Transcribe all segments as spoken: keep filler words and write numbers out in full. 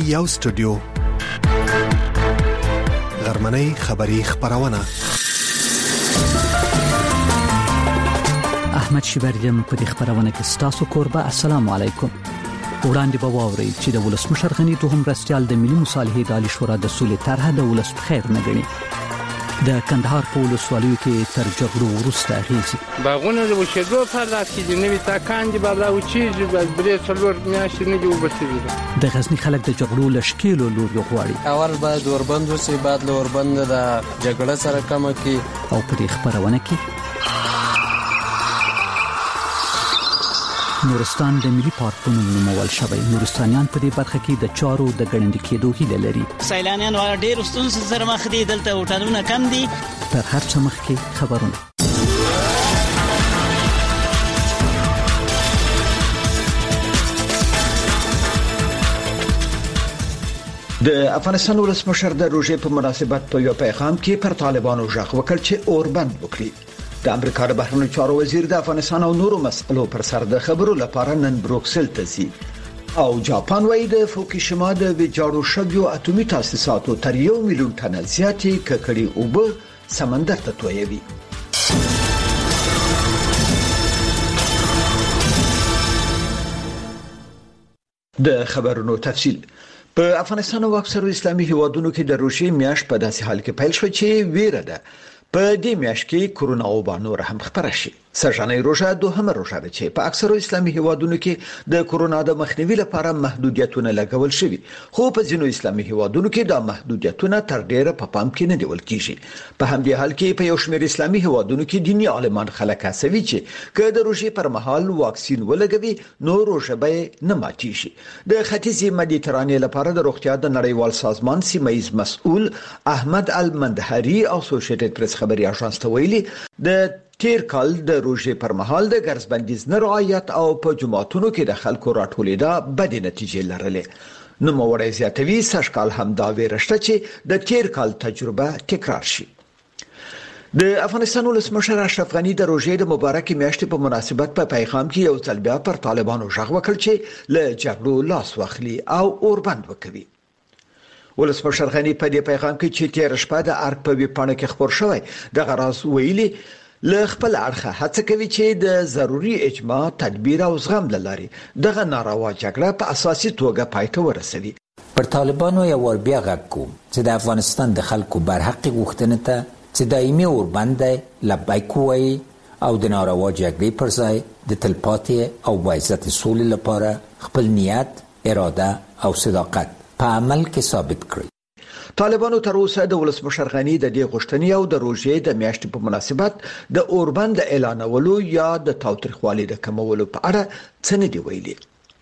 یو سټوډیو غرمنۍ خبری خبرونه احمد شیبریم په دې خبرونه کې ستاسو کوربه. السلام علیکم. وړاندې به واورئ چې د ولسمشر غني دوهم مرستیال د ملي مصالحې د عالی شورا د سولې طرحه د ولس په خیر نه ګڼي. د کندهار په ولسوالیو کې تر جګړو وروسته اغېزې باغونه د وشېدو په لاس کې دي، نوي تاکان دي، بالا وچېږي، درې څلور میاشتې نه دي اوبه شوي دي. د غزني خلک د جګړو له شکیلو لوري غواړي. اول باید اوربند وسي، بعد له اوربند د جګړه سره کمه کړي. او په دې خبرونه کې نورستان د ملي پارکونو نومول شوی. نورستانیان په دې برخه کې د چارو د ګړندې کېدو هیله لري. سیلانیان والا ډېر ستونزې سره مخ دي، دلته هوټلونه کم دي. تر هر څه مخکې خبرونه. د افغانستان ولسمشر د روژې په مناسبت په یو پیغام کې پر طالبانو ژغ وکړ چې اوربند وکړي. د امریکا د بهرنیو چارو وزیر د افغانستان او نورو مسئلو پر سر د خبرو لپاره نن بروکسل ته ځي. او جاپان وايي د فوکوشیما د ویجاړو شویو اټومي تاسیساتو تر یو میلیون ټن زیاتې ککړې اوبه سمندر ته تویوي. د خبرونو تفصیل. په افغانستان او اکثر اسلامي هیوادونو کې د روژې میاشت په داسې حال کې پیل شو چې ویره ده په دې میاشت کې کرونا وبا نور هم خپره شي. سرجاني روژه دوهمه روژه ده چې په اکثر اسلامي هیوادونو کې د کرونا د مخنیوي لپاره محدودیتونه لګول شوي، خو په ځینو اسلامي هیوادونو کې دا محدودیتونه تر ډیره په پام کې نه نیول کیږي. په همدې حال کې په یو شمېر اسلامي هیوادونو کې دینی عالمان خلک هڅوي چې که د روژې پر مهال واکسین ولګوي نو روژه به نه ماتیږي. د ختیځې مدیترانې لپاره د روغتیا د نړیوال سازمان سیمه‌یز مسؤل احمد المندهری او اسوسییټډ پریس خبري اژانس ته ویلي د تیر کال د روژې پر مهال د ګرځ بندیز نه رعایت او په جماعتونو کې د خلکو راټولېدا بدې نتیجې لرلې. نوموړی زیاتوي سږ کال هم دا ویره شته چې د تیر کال تجربه تکرار شي. د افغانستان ولسمشر اشرف غني د روژې د مبارکې میاشتې په مناسبت په پیغام کې یو ځل بیا پر طالبانو ژغ وکړ چې له جګړو لاس واخلي او اوربند وکوي. ولسمشر غني په دې پیغام کې چې تیر شپه د ارګ په ویبپاڼه کې خبر شوی د غراز ویلي له خپل اړخه هڅه کوي چې د ضروري اجماع تدبیر او زغم لري دغه ناروا جګړه په اساسي توګه پای ته ورسوي. پر طالبانو یو ور بیا غږ کوم چې د افغانستان د خلکو برحق غوښتنه ته چې دایمي اوربند لبیک وایي او د ناروا جګړې پر ځای د تلپاتې او باعزت سولې لپاره خپل نیت، اراده او صداقت په عمل کې ثابت کړي. طالبانو تر اوسه د ولسمشر غني د دې غوښتنې او د روژې د میاشتې په مناسبت د اوربند اعلانولو یا د تاوتریخوالي د کمولو په اړه څه نه دی ویلي.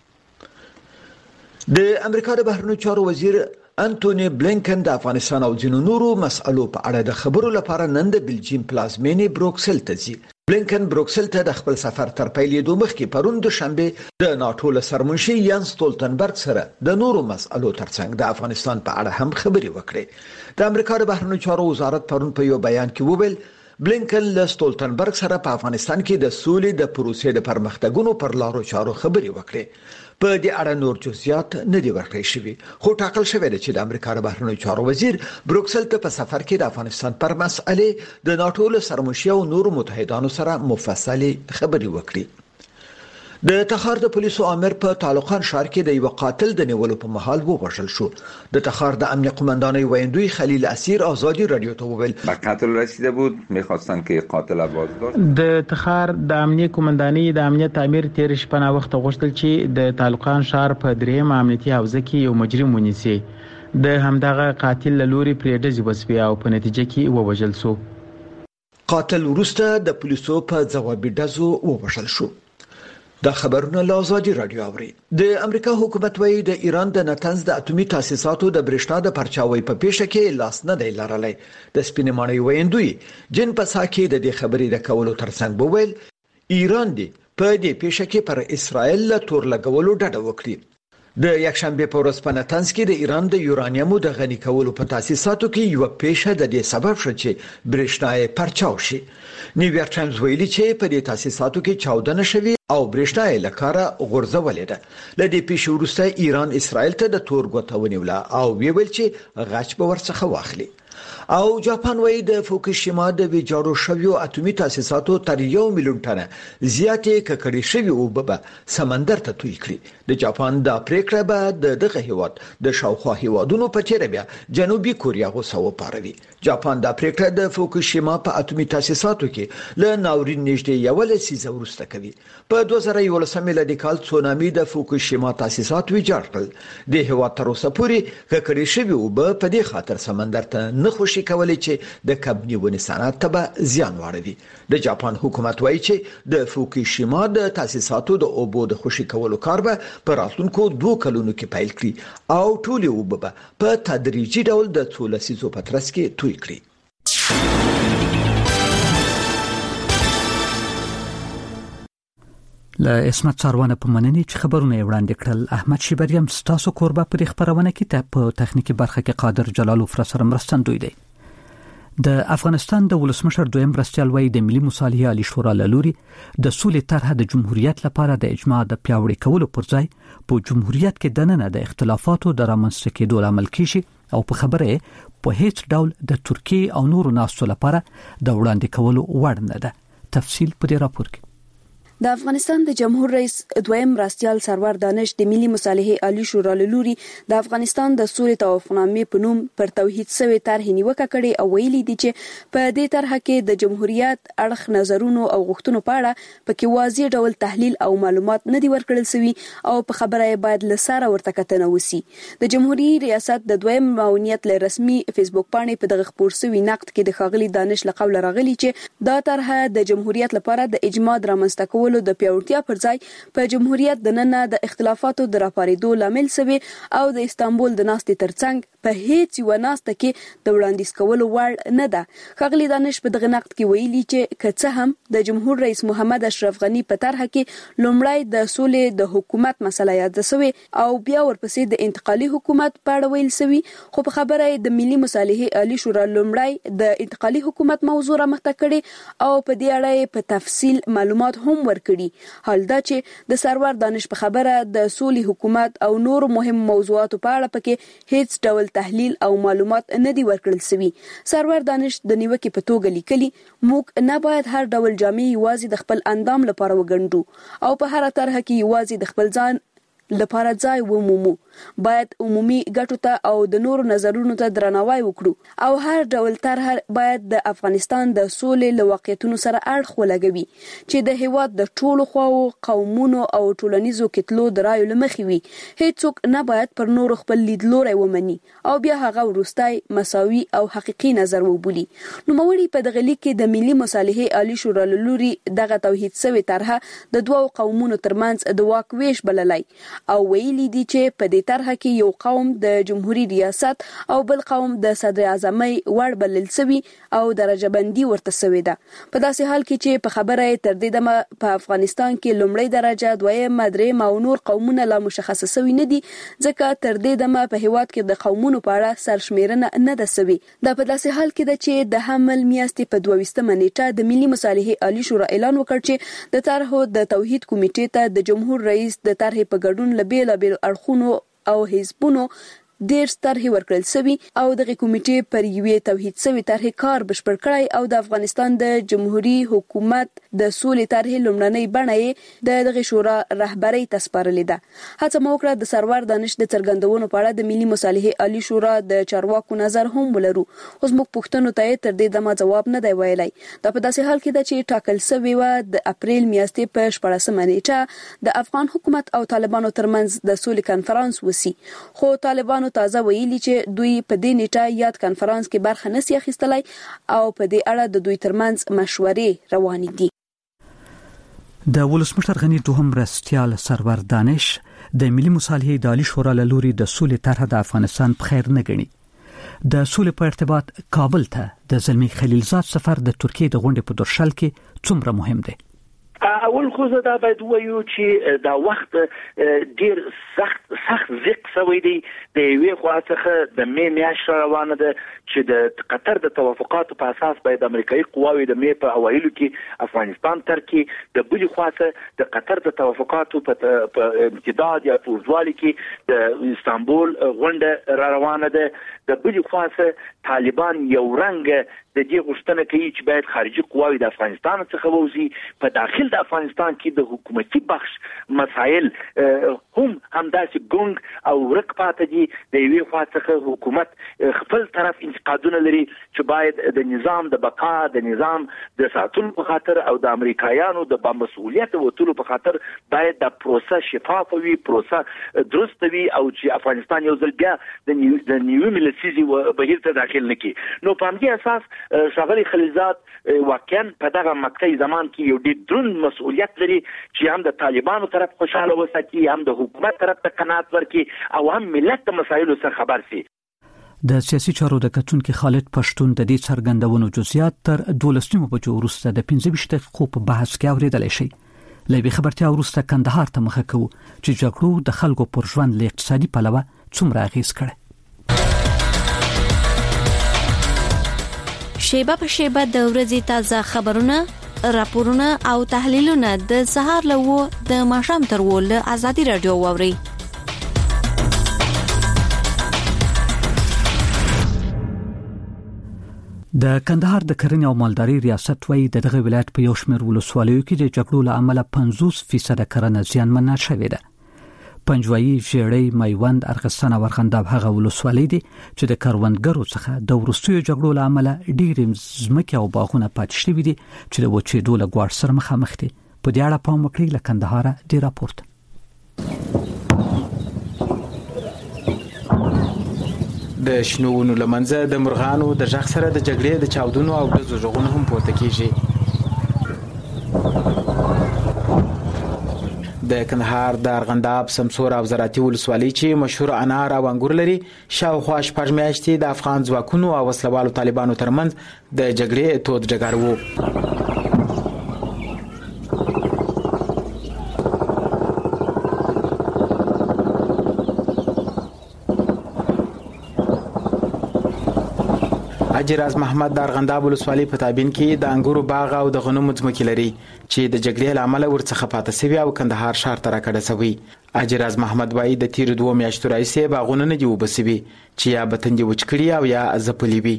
د امریکا د بهرنیو چارو وزیر انټونی بلینکن د افغانستان او ځینو نورو مسئلو په اړه د خبرو لپاره نن د بلجیم پلازمینې بروکسل ته ځي. بلینکن بروکسل ته د خپل سفر تر پیلېدو مخکې پرون دوشنبه د ناتو له سرمنشي یانس سټولتنبرګ سره د نورو مسئلو ترڅنګ د افغانستان په اړه هم خبرې وکړې. د امریکا د بهرنیو چارو وزارت پرون په یو بیان کې وویل بلینکن له سټولتنبرګ سره په افغانستان کې د سولې د پروسې د پرمختګونو پر لارو چارو خبرې وکړې. په دې اړه نور جزئیات نه دي ورکړل شوي، خو ټاکل شوی دی چې د امریکا د بهرنیو چارو وزیر بروکسل ته په سفر کې د افغانستان پر مسئله د ناتو له سرمشي او نورو متحدانو سره مفصلي خبرې وکړي. د تخار د پولیسو امر په طالقان ښار کې د یو قاتل د نیولو په محل ووژل شو. د تخار د امنیه قماندانۍ ویندوی خلیل اسیر آزادی رادیو ته وویل به قتل رسیده بود، می‌خواستن که قاتل بازداشت. د تخار د امنیه قماندانۍ د امنیت امیر تیر شپه نا وخت غوښتل چې د طالقان ښار په دریم امنیتي حوزه کې یو مجرم ونیسي. د همدغه قاتل لوري پریډز وسوي او په نتیجه کې ووژل شو. قاتل ورسته د پولیسو په ځوابي ډزو ووژل شو. دا خبرونه له آزادی رادیو اوري. د امریکا حکومت وايي د ایران د نتنز د اټومي تاسیساتو د برېښنا د پرچاوي په پیښه کې لاس نه دی لرلی. د سپینمانۍ ویندوی جن پسا کې د دې خبرې د کولو ترڅنګ بوویل ایران دی په دې پیښه کې پر اسرائیل له تور لګولو ډډه وکړي. د یکشنبه په ورځ په نتنز کې د ایران د یورانیمو د غني کولو په تاسیساتو کې یو پیښه د دې سبب شو چې برېښنا پرچاو شي. نیویارک ټایمز ویلي چې په دې تاسیساتو کې چاودنه شوې او برېښنا یې لکاره غورځولې ده. ل دې پیښې وروسته ایران اسرائیل ته د تور ګوته ونیوله او ویل چې غچ به ورڅخه واخلي. او جاپان وایي د فوکوشیما د ویجاړو شویو اټومي تاسیساتو تر یو میلیون ټنه زیاتې ککړې شوې اوبه به سمندر ته توی کړي. د جاپان د پریکړه به د دغه هیواد د شاوخوا هیوادونو په تیر بیا جنوبي کوریا غوسه وپاروي. جاپان د پریکړه د فوکوشیما په اټومي تاسیساتو کې له ناورین نږدې یو لسیزه وروسته کوي. په دوه زره یولسم میلادي کال تسونامي د فوکوشیما تاسیسات ویجاړ کړل. د هیواد تر اوسه پورې ککړې شوې اوبه په دې خاطر سمندر ته نه خوشي کولای چې د کبنی ونې صنعت ته به زیان واړوي. د جاپان حکومت وایي چې د فوکوشیما د تاسیساتو د اوبو د خوشي کولو کار به په راتلونکو دوه کلونو کې پیل کړي او ټول اوبه به په تدریجي ډول د څو لسیزو په ترڅ کې توی کړي. له اسمت څارونه په مننې چې خبرونه یې وړاندې کړل. احمد شیبریم ستاسو کوربه پر خبرونه کې ته په تخنیکی برخه کې قادر جلالو فرسره مرستندوی دی. د افغانستان د ولسمشر دویم مرستیال وایي د ملي مصالحې عالی شورا لوري د سولې طرح د جمهوریت لپاره د اجماع د پیاوړي کولو پر ځای په جمهوریت کې دننه د اختلافاتو د رامنځته کېدو لامل کیږي او په خبره په هیڅ ډول د ترکیه او نورو ناسو لپاره د وړاندې کولو وړ نه ده. تفصیل په دې راپور کې. د افغانستان د جمهور رئیس دویم مرستیال سرور دانش د ملي مصالحې عالی شورا لوري د افغانستان د سولې توافقنامې په نوم پر توحید سوي طرح نیوکه کړې او ویلي دي چې په دې طرح کې د جمهوریت اړخ نظرونو او غوښتنو په اړه پکې واضح ډول تحلیل او معلومات نه دي ورکړل شوي او په خبره باید لساره ورته کتنه وسی. د جمهوریت ریاست د دویم معاونیت له رسمي فیسبوک باندې په دغه خبر سوي نقد کې د خاغلی دانش لقب راغلي چې دا طرح د جمهوریت لپاره د اجماع درامنځته کولو د پیاوړتیا پر ځای په جمهوریت د نن د اختلافاتو د راپاریدو لامل شوی او د استانبول د ناستې ترڅنګ په هیڅ یو ناسته کې د وړاندیز کولو وړ نه ده. خاغلی دانش په دغه نقد کې ویلي چې که څه هم د جمهور رئیس محمد اشرف غنی په طرح کې لومړی د سولې د حکومت مسله یاد شوی او بیا ورپسې د انتقالي حکومت په اړه ویل شوی، خو په خبره د ملي مصالحې عالی شورا لومړی د انتقالي حکومت موضوع رامخته کړي او په دې اړه په تفصیل معلومات هم ورکړي. حال دا چې د سرور دانش په خبره د سولې حکومت او نور مهم موضوعاتو په اړه پکې هیڅ ډول تحلیل او معلومات نه دي ورکړل شوي. سرور دانش د نیوکې په توګه لیکلي موږ نه باید هر ډول جامې یوازې د خپل اندام لپاره وګڼو او په هر طرح کې یوازې د خپل ځان لپاره ځای ومومو. باید عمومي ګټو ته او د نورو نظرونو ته درناوی وکړو او هر ډول طرح باید د افغانستان د سولې له واقعیتونو سره اړخ ولګوي چې د هیواد د ټولو خواو قومونو او ټولنیزو کتلو د رایو لمخې وي. هیڅوک نه باید پر نورو خپل لیدلوری ومني او بیا هغه وروستای مساوي او حقيقي نظر وبولي. نوموړي په دغه لیک کې د ملي مصالحې عالی شورا لوري دغه توحید سوي طرح د دوو قومونو ترمنځ د واک ویش بللای او ویلي دي چې په دې طرح کې یو قوم د جمهوریت ریاست او بل قوم د صدر اعظمۍ وړ بلل شوی او درجه بندي ورته شوی ده. په داسې حال کې چې په خبره تر دې دمه په افغانستان کې لومړی درجه، دویم، دریم او نور قومونه لا مشخص شوی نه دي ځکه تر دې دمه په هیواد کې د قومونو په اړه سرشمیرنه نه ده شوی. دا په داسې حال کې ده چې د حمل میاشتې په دویشتمه نیټه د ملي مصالحې عالی شورا اعلان وکړ چې د طرحو د توحید کمیټې ته د جمهور رئیس د طرحې په ګډون لبیل بیل اړخونو او حزبونو ډیر طرحې ورکړل شوی او دغه کمیټې پر یوې توحید سوي طرحې کار بشپړ کړی او د افغانستان د جمهوریت حکومت د سولې طرحې لومړنۍ بڼه یې د دغه شورا رهبرۍ ته سپارلې ده. هڅه مو وکړه د سرور دانش د څرګندونو په اړه د ملي مصالحې عالی شورا د چارواکو نظر هم ولرو. اوس موږ پوښتنو ته تر دې دمه جواب نه دی ویلی. دا په داسې حال کې ده چې ټاکل شوی و د اپریل میاشتې په شپږمه نیټه د افغان حکومت او طالبانو ترمنځ د سولې کنفرانس وسی، خو طالبانو تازه ویلي چې دوی په دې نیټه یاد کنفرانس کې برخه نشي اخیستلای او په دې اړه د دوی ترمنځ مشورې روانې دي. د ولسمشر غنی دوهم مرستیال سرور دانش د ملي مصالحې عالی شورا لوري د سولې طرح د افغانستان په خیر نه ګڼي. د سولې په ارتباط کابل ته د زلمی خلیلزاد سفر د ترکیه د غونډې په درشل کې څومره مهم دی؟ اول خو زه دا باید وایو چې دا وخت ډیر سخت سخت زیق سوی دی د یوې خوا څخه د می میاشت روانه ده چې د قطر د توافقاتو په اساس باید امریکایي قواوې د می په اوایلو کې افغانستان تر کې د بلې خوا څخه د قطر د توافقاتو په امتداد یا په اوږدوالي کې د استانبول غونډه را روانه ده د بلې خوا څخه طالبان یو رنګ د دې غوښتنه کوي چې باید خارجي قواوې د افغانستان څخه ووځي په داخل د افغانستان کې د حکومتي بخش مسایل هم همداسې ګونګ او ورک پاتې دي د یوې خوا څخه حکومت خپل طرف انتقادونه لري چې باید د نظام د بقا د نظام د ساتلو په خاطر او د امریکایانو د با مسؤلیت وټولو په خاطر باید د پروسه شفاف وي پروسه درست وي او چې افغانستان یو ځل بیا د نیو ملتسیزي بهیر ته داخل نکړي نو په همدې اساس ښاغلی خلیلزاد واقعا په دغه مقطعي زمان کې یو ډېر دروند مسؤلیت لري چې هم د طالبانو طرف خوشاله وساتي هم د حکومت طرف ته قناعت ورکړي او هم ملت د مسایلو څخه خبر شي. د سیاسي چارو د کتونکو خالد پښتون د دې څرګندونو جزئیات تر دولسمه بجو وروسته د پنځه ویشت دقیقو په بحث کې اوریدل شي. لوی خبرتیا وروسته کندهار ته مخه کوو چې جګړو د خلکو پر ژوند له اقتصادي پلوه څومره اغیز کړی. شیبه په شیبه د ورځې تازه خبرونه، راپورونه او تحلیلونه د سهار له و د ماښام تر و له ازادي رادیو واوري. د کندهار د کرنې او مالدارۍ ریاست وایي د دغه ولایت په یو شمېر ولسوالیو کې د جګړو له امله پنځوس فیصد کرنه زیانمنه شوې ده. پنجوایي، ژړۍ، میوند، ارغستان او ارغنداب هغه ولسوالۍ دي چې د کروندګرو څخه د وروستیو جګړو له امله ډېرې ځمکې او باغونه پاتې شوي دي چې د وچېدو له ګواښ سره مخامخ دي. په دې اړه پام وکړئ. له کندهاره دې راپورټ. د شنو ونو له منځه د مرغانو د غږ سره د جګړې د چاودنو او ډزو غږونه هم پورته کیږي. د کندهار د ارغنداب، سمسور او زراعتي ولسوالۍ چې مشهور انار او انګور لري شاوخوا شپږ میاشتې د افغان ځواکونو او وسلوالو طالبانو ترمنځ د جګړې تود جګړه وو. اجراز محمد د ارغنداب ولسوالۍ په تابین کې د انګورو باغ او د غنمو ځمکې لري چې د جګړې له امله ورڅخه پاتې شوي او کندهار ښار ته راکړه شوی. اجراز محمد وايي د تیر دوه میاشتو راهیسې باغونه نه دي وبسوي چې یا بتندې وچ کړي او یا ځپلي وي.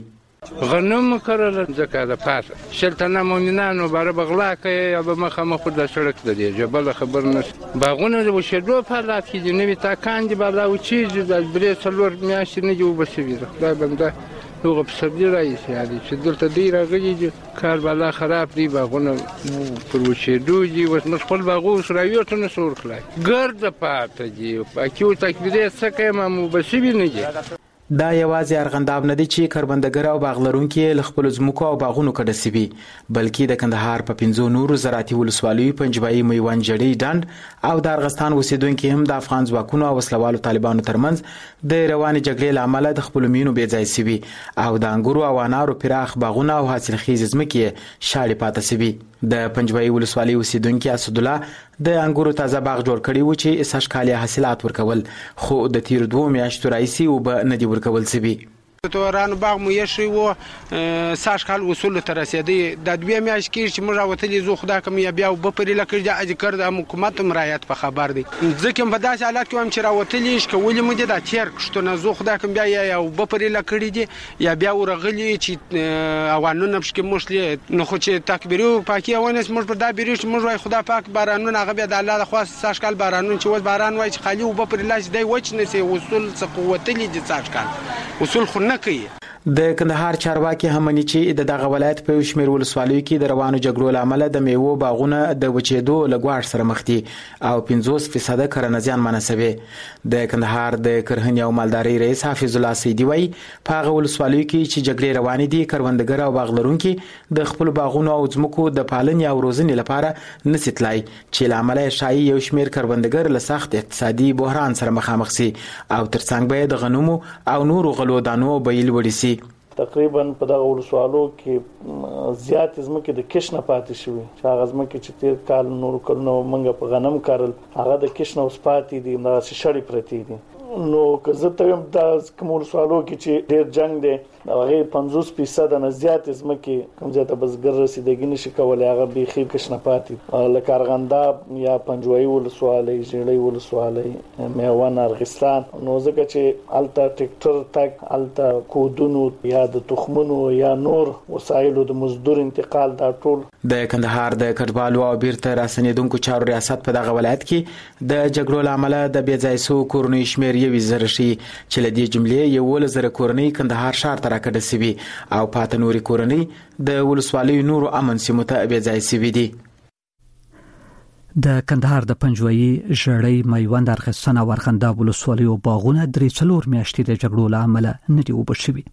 غنم کرل ځکه د پاسه شلتنه مؤمنانو بار بغلا کوي یا به مخامخ د سړک د دی جبل خبر نه باغونه د وشدو په لات کې د نوې تاکان دی بالا او چې د برې څلور میاشتې نه دی وبسوي. خدای بنده هغه په سبزی راځي یادي چې دلته دی راغلي کار بالا خراب دی باغونه پر وشدو دی وس خپل باغو سره یو څه نه سور کړای ګرد پاتې دی پاکیو تکبیرې څه کوي مو بسوي نه دی. دا یوازې ارغنداب نه دي چې کروندګر او باغ لرونکي له خپل ځمکو او باغونو کډه سوي بلکې د کندهار په پنځو نورو زراعتي ولسوالیو پنجوایي، میوند، ژړۍ، ډنډ او د ارغستان اوسیدونکي هم د افغان ځواکونو او وسلوالو طالبانو ترمنځ د روانې جګړې له امله د خپلو مینو بې ځای سوي او د انګورو او انارو پراخ باغونه او حاصلخیزې ځمکې شاړې پاتې سوي. د پنجوایي ولسوالۍ اوسیدونکي اسدالله د انګورو تازه باغ جوړ کړی و چې سږکال حاصلات ورکول خو د تیر دوه میاشتو راهیسې اوبه نه دي ورکول شوي. تورانو باغ مو یشي و ساش کال وصول تر رسیدي د دوه میاش کې چې موږ راوتلی زو خدا کوم یا بیا وب پرې لکړ د اذکر د حکومت مرایت په خبر دي ځکه په داسې حالات کې هم چې راوتلی ش کولې مو د تیر کښته نه زو خدا کوم بیا یا وب پرې لکړ دي یا بیا ورغلی چې اوانونه بشکې مشلې نو خو چې تکبیرو پاکي اونس موږ پر دا بیرش موږ وای خدا پاک بارانونه هغه بیا د الله د خاص ساش کال بارانونه چې وز باران وای چې خالي وب پرې لاس دی وچ نه سي وصول څه قوتلی د ساش کال وصول خو د کندهار چارواکي هم مني چې د دغه ولایت په شمیر ولسوالیو کې د روانو جګړو لامل د میوو باغونه د وچېدو لګواښ سره مخ دي او پنځوس فیصد کرنه زیانمنه شوې. د کندهار د کرهنې او مالدارۍ رئیس حافظ الله سیدی وایي په هغه ولسوالیو کې چې جګړې روانې دي کروندګر او باغ لرونکي د خپل باغونو او ځمکو د پالنې او روزنې لپاره نشي تلای چې لامل یې شایي یو شمیر کروندګر له سخت اقتصادي بحران سره مخامخ شي او ترڅنګ به د غنمو او نورو غلو دانو بیل وړي شي. تقریبا په دغه ولسوالو کې زیات ځمکې د کښ نه پاتې شوي چې هغه ځمکې چې تیر کال نور کلونه موږ په غنم کرل هغه د کښ نه اوس پاتې دي نو شړې پرتې دي. نو که زه ته د کوم ولسوالو کې چې ډیر جنگ دی هغه پنځوس فیصد نه زیات ځمکې کوم ځای ته بزګر رسیدګي نشي کولای هغه بيخي کښ نه پاتې لکه ارغنده یا پنجوایي ولسوالۍ ژړۍ ولسوالۍ میوان ارغستان نو ځکه چې الته ټریکټر تک الته کودونو یا د تخمونو یا نور وسایلو د مزدور انتقال دا ټول د کندهار د کډوالو او بیرته راسنیدونکو چارو ریاست په دغه ولایت کې د جګړو لامل د بېځای سو کورنۍ شمیر یو زره شي چې لدې جملې یو ول زره کورنۍ کندهار شهر ته راکړل شوی او پاتې نوري کورنۍ د ولسوالۍ نورو امن سیمو ته بېځای شوی دي. د کندهار د پنجوایي ژړۍ میوند ارغستان او ارغنده ولسوالۍ او باغونه درې څلور میاشتې د جګړو لامل نه دی وبشوي.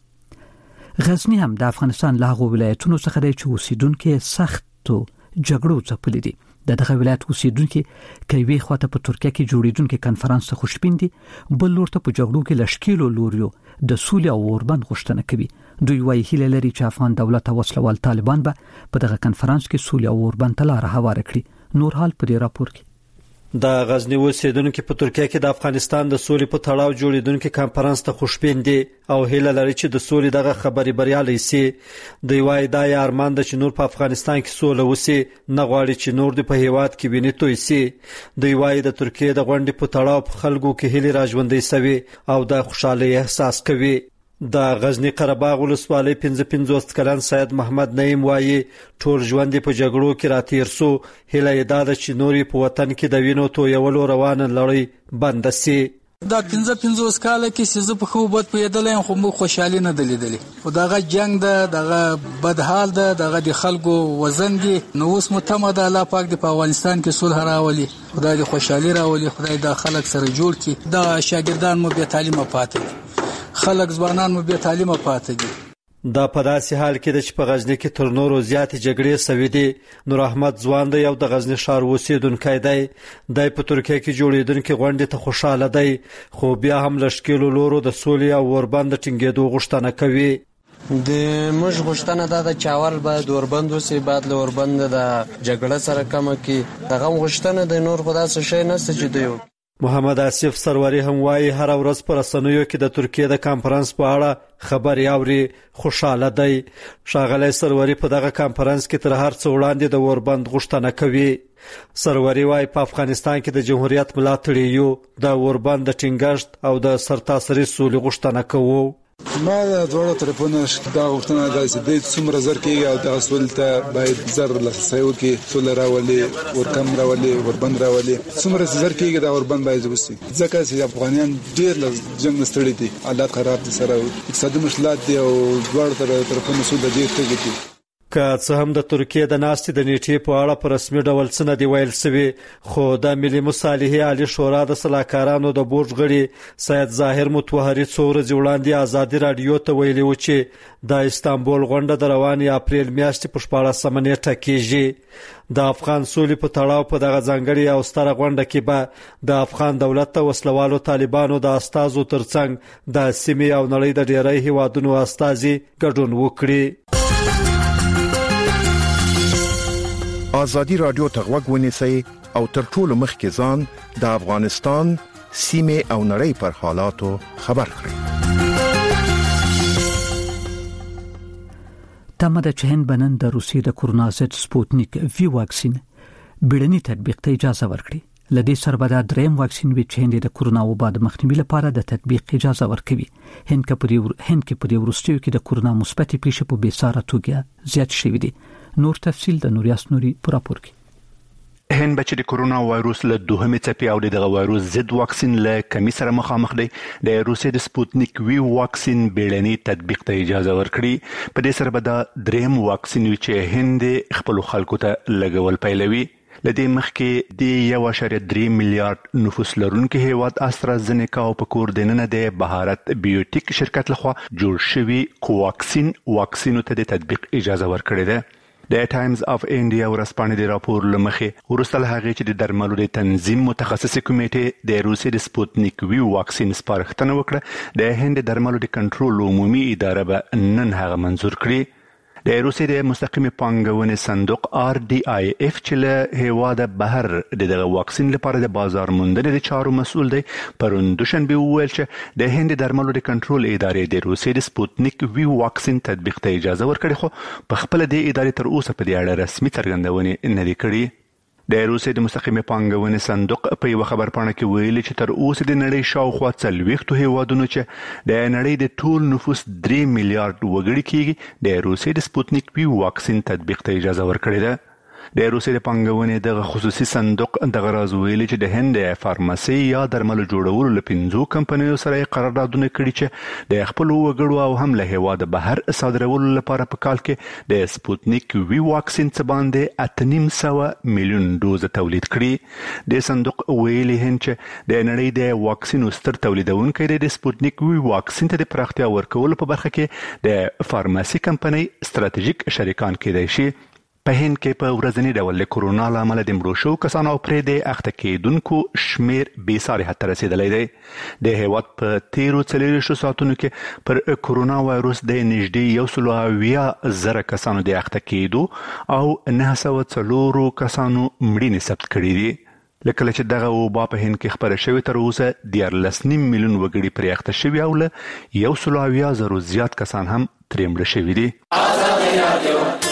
غزنی هم د افغانستان له هغو ولایتونو څخه دی چې اوسیدونکو سختو جګړو ځپلي دي. د دغه ولایت اوسیدونکو کوي خواته په ترکیه کې جوړیدونکو کنفرانس ته خوشبین دي بل لورته په جګړو کې لشکېلو لوريو د سولې او اوربند غوښتنه کوي. دوی وايي هیله لري چې افغان دولت او وسلوال طالبان به په دغه کنفرانس کې سولې او اوربند ته لار هواره کړي. نور حال په دې راپور کې د غزنی اوسیدونکو په ترکیه کې د افغانستان د سولې په تړاو جوړیدونکو کنفرانس ته خوشبین دي او هیله لري چې د سولې دغه خبري بریالي سي. دوی وايي دا یې ارمان د چې نور په افغانستان کې سوله وسي نه غواړي چې نور د په هیواد کې ویني توي سي. دوی وايي د ترکیه د غونډې په تړاو په خلکو کې هیله راژوندې سوي او د خوشحالي احساس کوي. د غزنی قرهباغ ولسوالۍ پنځه پنځوس کلن سید محمد نعیم وايي ټول ژوند په جګړو کې راتیر سو هله یې دا چې نوري په وطن کې د وینو تویولو روانه لړۍ بند سي. دا پنځه پنځوس کال کې سزه په خو بد پیدلې خو مو خوشحالي نه دلیدلې او دغه جنگ ده دغه بدحال ده دغه د خلکو وزن دي نو اوس متمد الله پاک د افغانستان کې صلح راولي خدای دې خوشحالي راولي خدای دا خلک سره جوړ کړي دا شاګردان مو به تعلیم پاتې خلک ځوانان مو به تعلیم پاتې دي. دا په داسې حال کې د چې په غزنی کې تر نورو زیات جګړې سوي دي. نور احمد ځوان دی او د غزنی ښار اوسیدونکی دی. د په ترکیه کې جوړیدونکو غونډې ته خوشاله دی خو بیا هم لشکېلو لورو د سولې او اوربند ټینګېدو غوښتنه کوي. د موږ غوښتنه دا د چاول به اوربند وسی بعد له اوربند د جګړه سره کم کی دغه غوښتنه د نور خدا څه شي نه سجديو. محمد آصف سروری هم وايي هر ورځ پر رسنیو کې د ترکیه د کانفرنس په اړه خبري اوري خوشاله دی. شاغلی سروری په دغه کانفرنس کې تر هر څه وړاندې د اوربند غوښتنه کوي. سروری وايي په افغانستان کې د جمهوریت ملاتړ یو د اوربند د ټینګښت او د سرتاسري سولې غوښتنه کوي. ما د دوړو ټلیفون دا غوښتنه ده چې د څومره زر کې او د اصل ته باید زر لسایو کې سول راولي ورکم راولي وربند راولي څومره زر کې دا وربند باید وسی ځکه چې افغانان ډیر جنگ نستړي دي حالات خراب دي سره اقتصادي مشکلات دي او دوړو طرفونو سود ډیر ته دي. که څه هم د ترکیه د ناستې د نیټې په اړه په رسمي ډول څه نه دی ویل شوی خو د ملي مصالحې عالی شورا د سلاکارانو د بورډ غړي سید ظاهر متوهري څو ورځې وړاندې ازادي رادیو ته ویلي و چې د استانبول غونډه د رواني اپریل میاشتې په شپاړسمه نیټه کېږي. د افغان سولې په تړاو په دغه ځانګړي او ستره غونډه کې به د افغان دولت ته وسلوالو طالبانو د استازو ترڅنګ د سیمې او نړۍ د ډیری هیوادونو استازي ګډون وکړي. آزادی رادیو ته غوږ ونیسئ او تر ټولو مخکې ځان د افغانستان سیمې او نړۍ پر حالاتو خبر کړئ. تمه ده چې هند بنن د روسیې د کورونا ضد سپوتنیک وی واکسین بیړني تطبیق ته اجازه ورکړي. لدې سره به د دریم واکسین وی چې هند د کورونا وبا د مخنیوي لپاره د تطبیق اجازه ورکوي. هند کې په هند کې په وروستیو کې د کورونا مثبت پیښې په بیساره توګه زیات شوې دي. نور تفصیل د نوریاس نوري پر راپور کې. هند بچ د کورونا وایروس له دوهمه څپې او دغه وایروس ضد واکسین له کمی سره مخامخ دی. د روسیې د سپوتنیک وی واکسین بیړني تطبیق ته اجازه ورکړي. په دې سره به د دریم واکسین چې هند خپل خلکو ته لګول پیلوي. لدې مخکې د یو اشاریه درې میلیارډ نفوس لرونکي هیواد استرازنیکا او په کور دننه د بهارت بیوټیک شرکت لخوا جوړ شوی کوواکسین واکسینو ته د تطبیق اجازه ورکړې ده. د ټایمز اف انډیا ورځپاڼې د راپور لمخې ورسته له هغې چې د درملو د تنظیم متخصصي کمیټې د روسیې د سپوتنیک وی واکسین سپارښتنه وکړه د هند د درملو د کنټرول عمومي اداره به نن هغه منظور کړي. د روسیې د مستقیمې پانګونې صندوق آر ډي آی اف چې له هیواده بهر د دغه واکسین لپاره د بازار موندنې د چارو مسؤل دی پرون دوشنبه وویل چې د هند درملو د کنټرول ادارې د روسیې د سپوتنیک وی واکسین تطبیق ته اجازه ورکړې خو په خپل د ادارې تر اوسه په دې اړه رسمي څرګندونې نه دي کړې. د روسیې د مستقیمې پانګونې صندوق په یو خبرپاڼه کې ویلي چې تر اوسه د نړۍ شاوخوا څلوېښتو هیوادونو چې د نړۍ د ټول نفوس درې میلیارډ وګړي کېږي د روسیې د سپوتنیک وی واکسین تطبیق ته اجازه ورکړې ده. د روسیې د پانګونې دغه خصوصي صندوق دغه راز ویلي چې د هند د فارماسي یا درملو جوړولو له پنځو کمپنیو سره قراردادونه کړي چې د خپلو وګړو او هم له هیواده بهر صادرولو لپاره په کال کې د سپوتنیک وی واکسین څخه باندې اته نیم سوه میلیون ډوز تولید کړي. د صندوق ویلي هند چې د نړۍ د واکسینو ستر تولیدونکي د سپوتنیک وی واکسین ته د پراختیا ورکولو په برخه کې د فارماسي کمپنۍ ستراتیژیک شریکان کېدای شي. په هند کې په ورځنی ډول د کورونا له امله د مړو شوو کسانو او پرې د اخته کېدونکو شمیر بې ساري حد ته رسېدلی دی. د هیواد په تیرو څلېرویشتو ساعتونو کې پر کورونا وایروس د نږدې یو سلو اویا زره کسانو د اخته کېدو او نهه سوه څلورو کسانو مړینې ثبت کړي دي. له کله چې دغه وبا په هند کې خپره شوې تر اوسه دیارلس نیم میلیون وګړي پرې اخته شوي او له یو سلو اویا زرو زیات کسان هم ترې مړه شوي دي.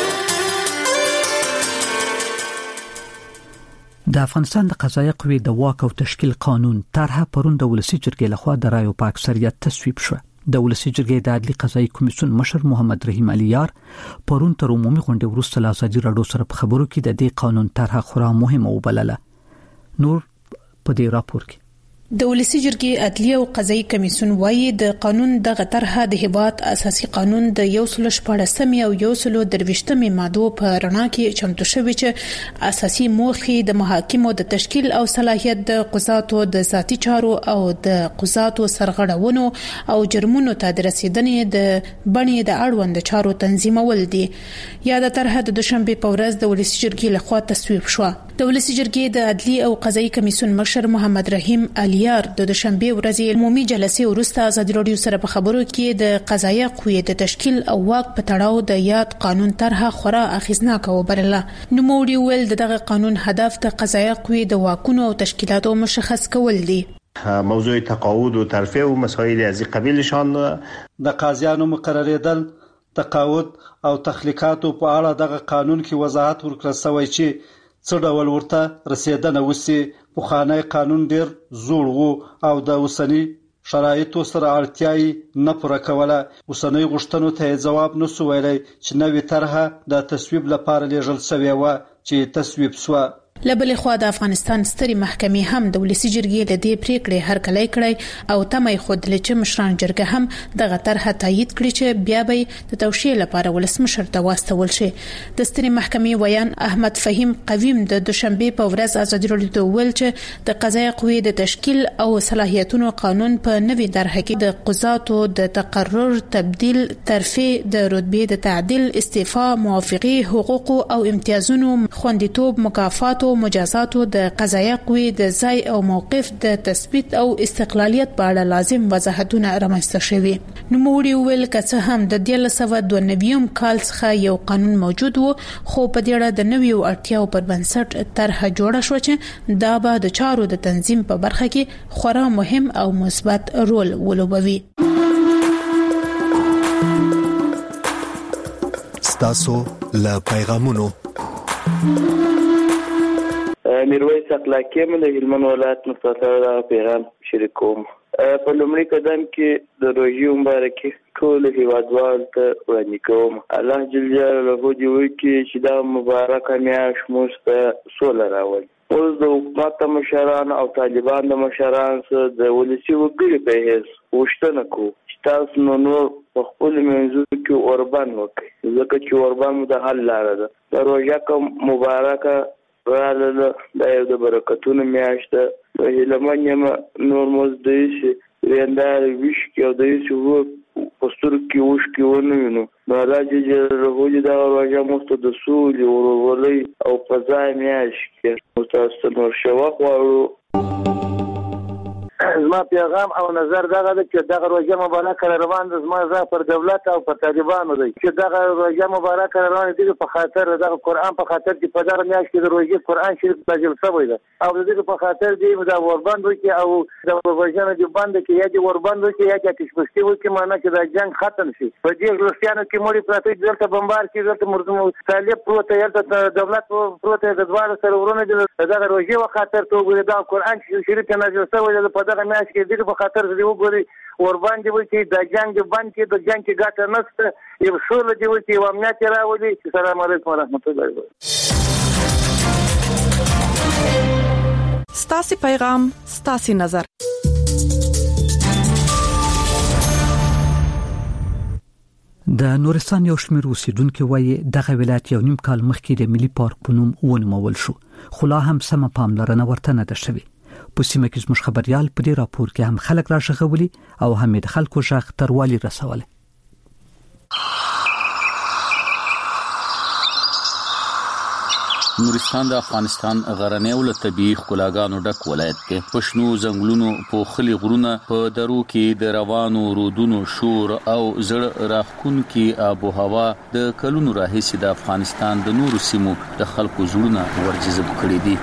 د افغانستان د قضایه قوې د واک او تشکیل قانون طرحه پرون د ولسی جرګې لخوا د رایو په اکثریت تصویب شو. د ولسی جرګې د عدلي قضایي کمیسیون مشر محمد رحیم علیار پرون تر عمومي غونډې وروسته له ازادي راډیو سره په خبرو کې د دې قانون طرحه خورا مهمه وبلله. نور په دې راپور کې د ولسی جرګې عدلي او قضایي کمیسیون وايي د قانون دغه طرحه د هیواد اساسي قانون د یو سل شپږم او یو سل درویشتم ماده په رڼا کې چمتو شوی چې اساسي موخې د محاکمو د تشکیل او صلاحیت د قضاتو د ذاتي چارو او د قضاتو سرغړونو او جرمونو ته د رسیدنې د بڼې د اړوند چارو تنظیمول دي. یا د طرحه د دوشنبه په ورځ د ولسی جرګې لخوا تصویب شو. د ولسی جرګې د عدلي او قضایي کمیسیون مشر محمد رحیم علی یار د دوشنبه ورځې عمومي جلسې وروسته ازادي راډیو سره په خبرو کې د قضایه قوې د تشکیل او واک په تړاو د یاد قانون طرحه خورا اغیزناکه وبلله. نو موړي ویل دغه قانون هدف د قضایه قوې د واکونو او تشکیلاتو مشخص کول دي. موضوع تقاعد و ترفیع و مسائل از این قبیلشان د قاضیانو مقرریدل تقاعد او تخلیقاتو په اړه دغه قانون کې وضاحت ورکړل شوی چې څه ډول ورته رسیدنه وسی. پخوانی قانون ډیر زوړ وو او د اوسنی شرایطو سره اړتیاي نه پوره کوله. اوسنی غوښتنو ته جواب نسو ویلی چې نوې طرحه د تصویب لپاره لیږل شوې وه چې تصویب شوه. لبل خو د افغانستان ستري محکمې هم د ولسی جرګې د دې پریکړې هرکلی کړی او تمه خود لچ مشران جرګه هم دغه طرحه تایید کړی چې بیا به د توشیح لپاره ولسمشر ته واستول شي. د ستري محکمې ویان احمد فهیم قویم د دوشنبه په ورځ ازادي راډیو ته ویل چې د قضایه قوې د تشکیل او صلاحیتونو قانون په نوې طرحه کې د قضاتو د تقرر، تبدیل، ترفیع، د رتبې د تعدیل، استعفاء، موافقه، حقوق او امتیازونو، خوندیتوب، مکافات او مجازاتو، د قضایه قوې د ځای او موقف د تثبیت او استقلالیت په اړه لازم وضاحتونه رامنځته شوي. نو موړي ویل که هم د دیارلس سوه دوه نوي کال څخه یو قانون موجود وو خو په دې اړه د نویو اړتیاو پر بنسټ طرحه جوړه شو چې دا به د چارو د تنظیم په برخه کې خورا مهم او مثبت رول ولوبوي. ستاسو له پیغامونو میرویس اخلاقی من د هلمند ولایت مستقر پیغام شریکوم. په لومړي قدم کې د روژې مبارکي ټول هیوادوال ته وړاندې کوم. الله جل جلاله دې وکړي چې دا مبارکه میاشت موږ ته سوله راوړي. اوس د حکومت مشران او طالبان د مشران سره د ولسی وګړي په هیڅ غوښتنه کوو چې تاسو نو نور په خپل منځو کې اوربان وکړي ځکه چې اوربان د حل لاره ده. د روژه کوم مبارکه رااله دا یو د برکتونو میاشت ده. د هلمند یم نور موږ د هیڅ ویندار ویش کې او د هیڅ په پستر کې وش کې ونه نو نو راځي چې روزي دا راځي مست د سولې ورولې او فضای میاش کې مستاسو نور شوا خو زما پیغام او نظر دغه د چې دغه روزه مبارکه روان د زما ځا پر دولت او پر طالبانو دی چې دغه روزه مبارکه روان دي په خاطر دغه قران په خاطر چې په دغه میاشت کې د روزه قران شریف نازل شوی دی او دغه په خاطر دی د وربند کې او د وژنې د بند کې یا د وربند کې یا د کشمشتي و کې معنی چې د جنگ ختم شي په دې لوستیانو کې مړي پراته دلته بمبار کې دلته مرزم طالب پروت یلته دولت پروت د دوه سره ورونه دغه روزه په خاطر ته وګورئ دا قران شریف نازل شوی دی په دغه میاشت کې دغه په خاطر دی وګوري ور باندې وي چې د جنگ باندې کې د جنگ کې ګټه نشته یو شول دی وي چې امنیت راوړي. السلام علیکم ورحمت الله وبرکاته. ستاسو پیغام ستاسو نظر. د نورستان یو شمېر اوسیدونکو وایي دغه ولایت یو نیم کال مخکې د ملي پارک په نوم ونومول شو خو لا هم سم پاملرنه ورته نه ده شوې. په سیمه کې زموږ خبريال په دې راپور کې هم خلک راشغولي او هم د خلکو ژغ تروالي رسول. نورستان د افغانستان غرنی او طبيعي ښکلاګانو ډک ولایت دی. پښنو ځنګلونو په خلي غرونه په درو کې د روانو رودونو شور او زړه راخون کې آب او هوا د کلونو راهیسې د افغانستان د نورو سیمو د خلکو زړونه ورجذب کړي دي.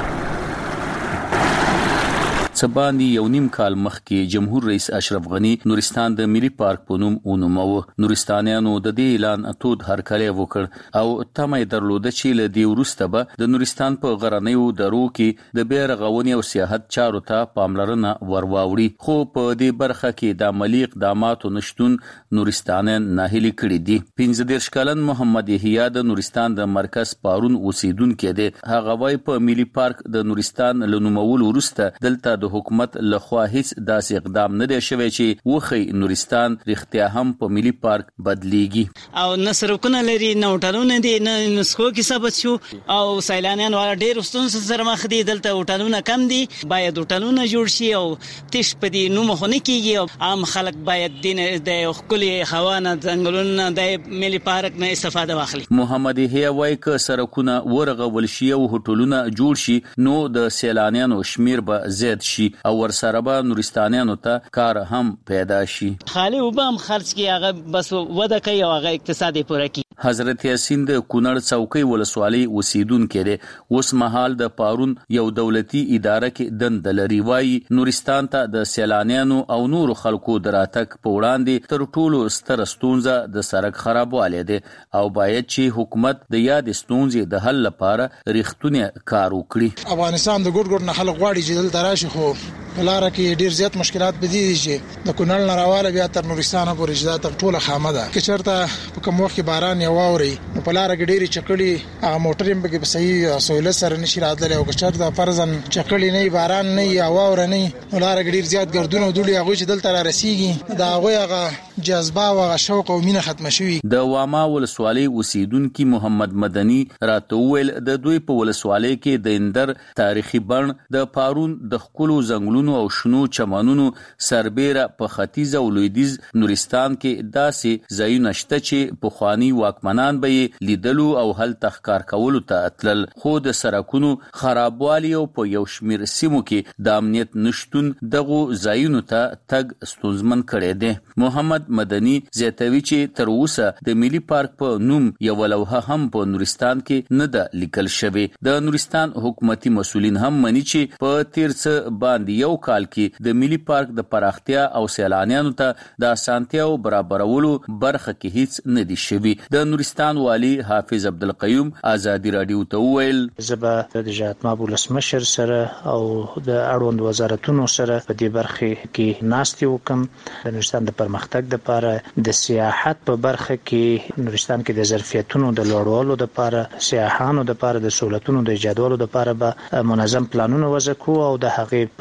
سباندی یو نیم کال مخکې جمهور رئیس اشرف غنی نورستان د ملي پارک په نوم ونومو. نورستانیانو د دې اعلان اتود هرکلی وکړ او تمه درلوده چې له دې وروسته به د نورستان په غرنیو درو کې د بیرغونی او سیاحت چارو ته پاملرنه ورواوړي. خو په دې برخه کې د عملی اقداماتو نشټون نورستانیان ناهیلي کړي دي. پنځه دېرش کلن محمد یحیی د نورستان د مرکز پارون اوسیدونکو دی. هغه وايي په ملي پارک د نورستان له نومول وروسته دلته د حکومت لخوا هیڅ داسې اقدام نه دی شوی چې وخی نورستان رښتیا هم په ملي پارک بدلیږي او نصرکونه لري نو ټالونه دي نه نسخو کې ثبت شو او سیلانیان ولا ډیر ستونزې سره مخ دي. دلته ټالونه کم دي باید ټالونه جوړ شي او تش په دې نو مخونه کېږي. عام خلک باید د خپل هوا نه ځنګلونو د ملي پارک نه استفاده واخلي. محمد یحیی وايي ک سرکونه ورغول شي او هټلونه جوړ شي نو د سیلانیانو شمیر به زیات شي او ورسره به نورستانیانو ته کار هم پیدا شي. خالي وبام خرج کی هغه بس وده کوي او هغه اقتصادي پوره کوي. حضرت یاسین د کونړ چوکۍ ولسوالۍ اوسیدونکو دی. اوس مهال د پارون یو دولتي اداره کې دند لري. وايي نورستان ته د سیلانیانو او نور خلکو دراتک په وړاندې تر ټولو ستر ستونزه د سړک خرابوالی دی او باید چې حکومت د یاد ستونزې د حل لپاره ریښتونی کار وکړي. افغانستان د ګډ ګډ نه خلک غواړي چې دلته راشي خو ولاره کې ډیر زیات مشکلات بدی دي چې د کونړ نه راواله بیا تر نورستان پورې چې دا ټوله خامه ده. که چېرته په کوم وخت کې باران یا واوري نو په لاره کې ډېری چکړې هغه موټر هم په صحیح سہولت سره نشي راتللی او که چېرته فرضاً چکړې نه باران نه یا واوره نه نو لاره کې ډېر زیات ګردونه او دوړې هغوی چې دلته را رسیږي د هغوی هغه جذبه او هغه شوق او مینه ختمه شوي. د واما ولسوالۍ اوسیدونکي محمد مدني راته وویل د دوی په ولسوالۍ کې د اندر تاریخي بڼ د پارون د ښکلو ځنګلونو او شنو چمنونو سربیره په ختیځ او لویدیځ نورستان کې داسې ځایونه شته چې پخواني واکمنان به لیدلو او هلته ښکار کولو ته تلل. خو د سړکونو خرابوالي او په یو شمېر سیمو کې د امنیت نشتون دغو ځایونو ته تګ ستونزمن کړی دی. محمد مدني زیاتوي چې تر اوسه د ملي پارک په نوم یو لوحه هم په نورستان کې نه ده لیکل شوې. د نورستان حکومتي مسؤلین هم مني چې په تیر څه باندې یو کال کې د ملي پارک د پراختیا او سیلانیانو ته د اسانتیاو برابرولو برخه کې هیڅ نه دي شوي. د نورستان والی حافظ عبدالقیوم آزادی رادیو ته وویل زبا د جهاتماب ولسمشر سره او د اړوند وزارتونو سره په دې برخه کې ناستې وکم. د نورستان د پرمختګ لپاره د سیاحت په برخه کې نورستان کې د ظرفیتونو د لوړولو لپاره سیاحانو لپاره د سہولتونو د ایجادولو لپاره به منظم پلانونه وضع کوو او د هغې په اساس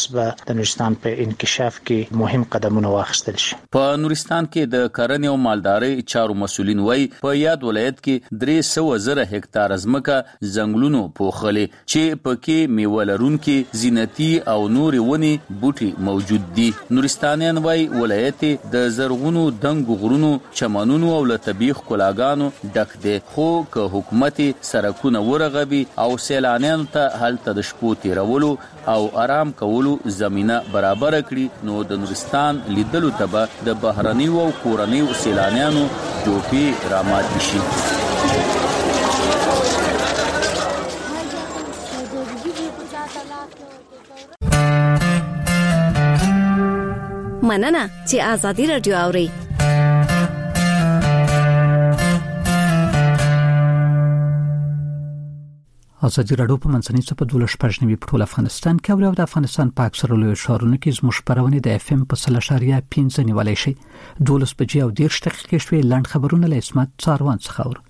به د نورستان په انکشاف کې مهم قدمونه واخیستل شي. په نورستان کې د کرنې او مالدارۍ چارو مسولین وایي په یاد ولایت کې درې سوه زره هکتار ځمکه ځنګلونو پوښلې چې پکې میوه لرونکي زینتي او نورې ونې بوټي موجود دي. نورستانیان وایي ولایت د زرغونو دنګو غرونو چمنونو او له طبیعي ښکلاګانو ډک دی، خو که حکومت سرکونه ورغوي او سیلانیانو ته هلته د شپو تیرولو او آرام کولو زمینه برابر کړي نو د نورستان لیدلو ته به د بهرنیو او کورنیو سیلانیانو ټوپې راماتې شي. مننه چې آزادي رادیو اوري. ازادي راډیو په منځنۍ صفحه دولس پښنوي په ټول افغانستان کې او د افغانستان په اکثره لوی ښارونو کې زموږ خبرونه د اف ام په سل اشاریه پنځه نیولای شي. دولس بجې او ډیر دقیقې شوي لاند خبرونه له اسمت څاروان څخه اورو.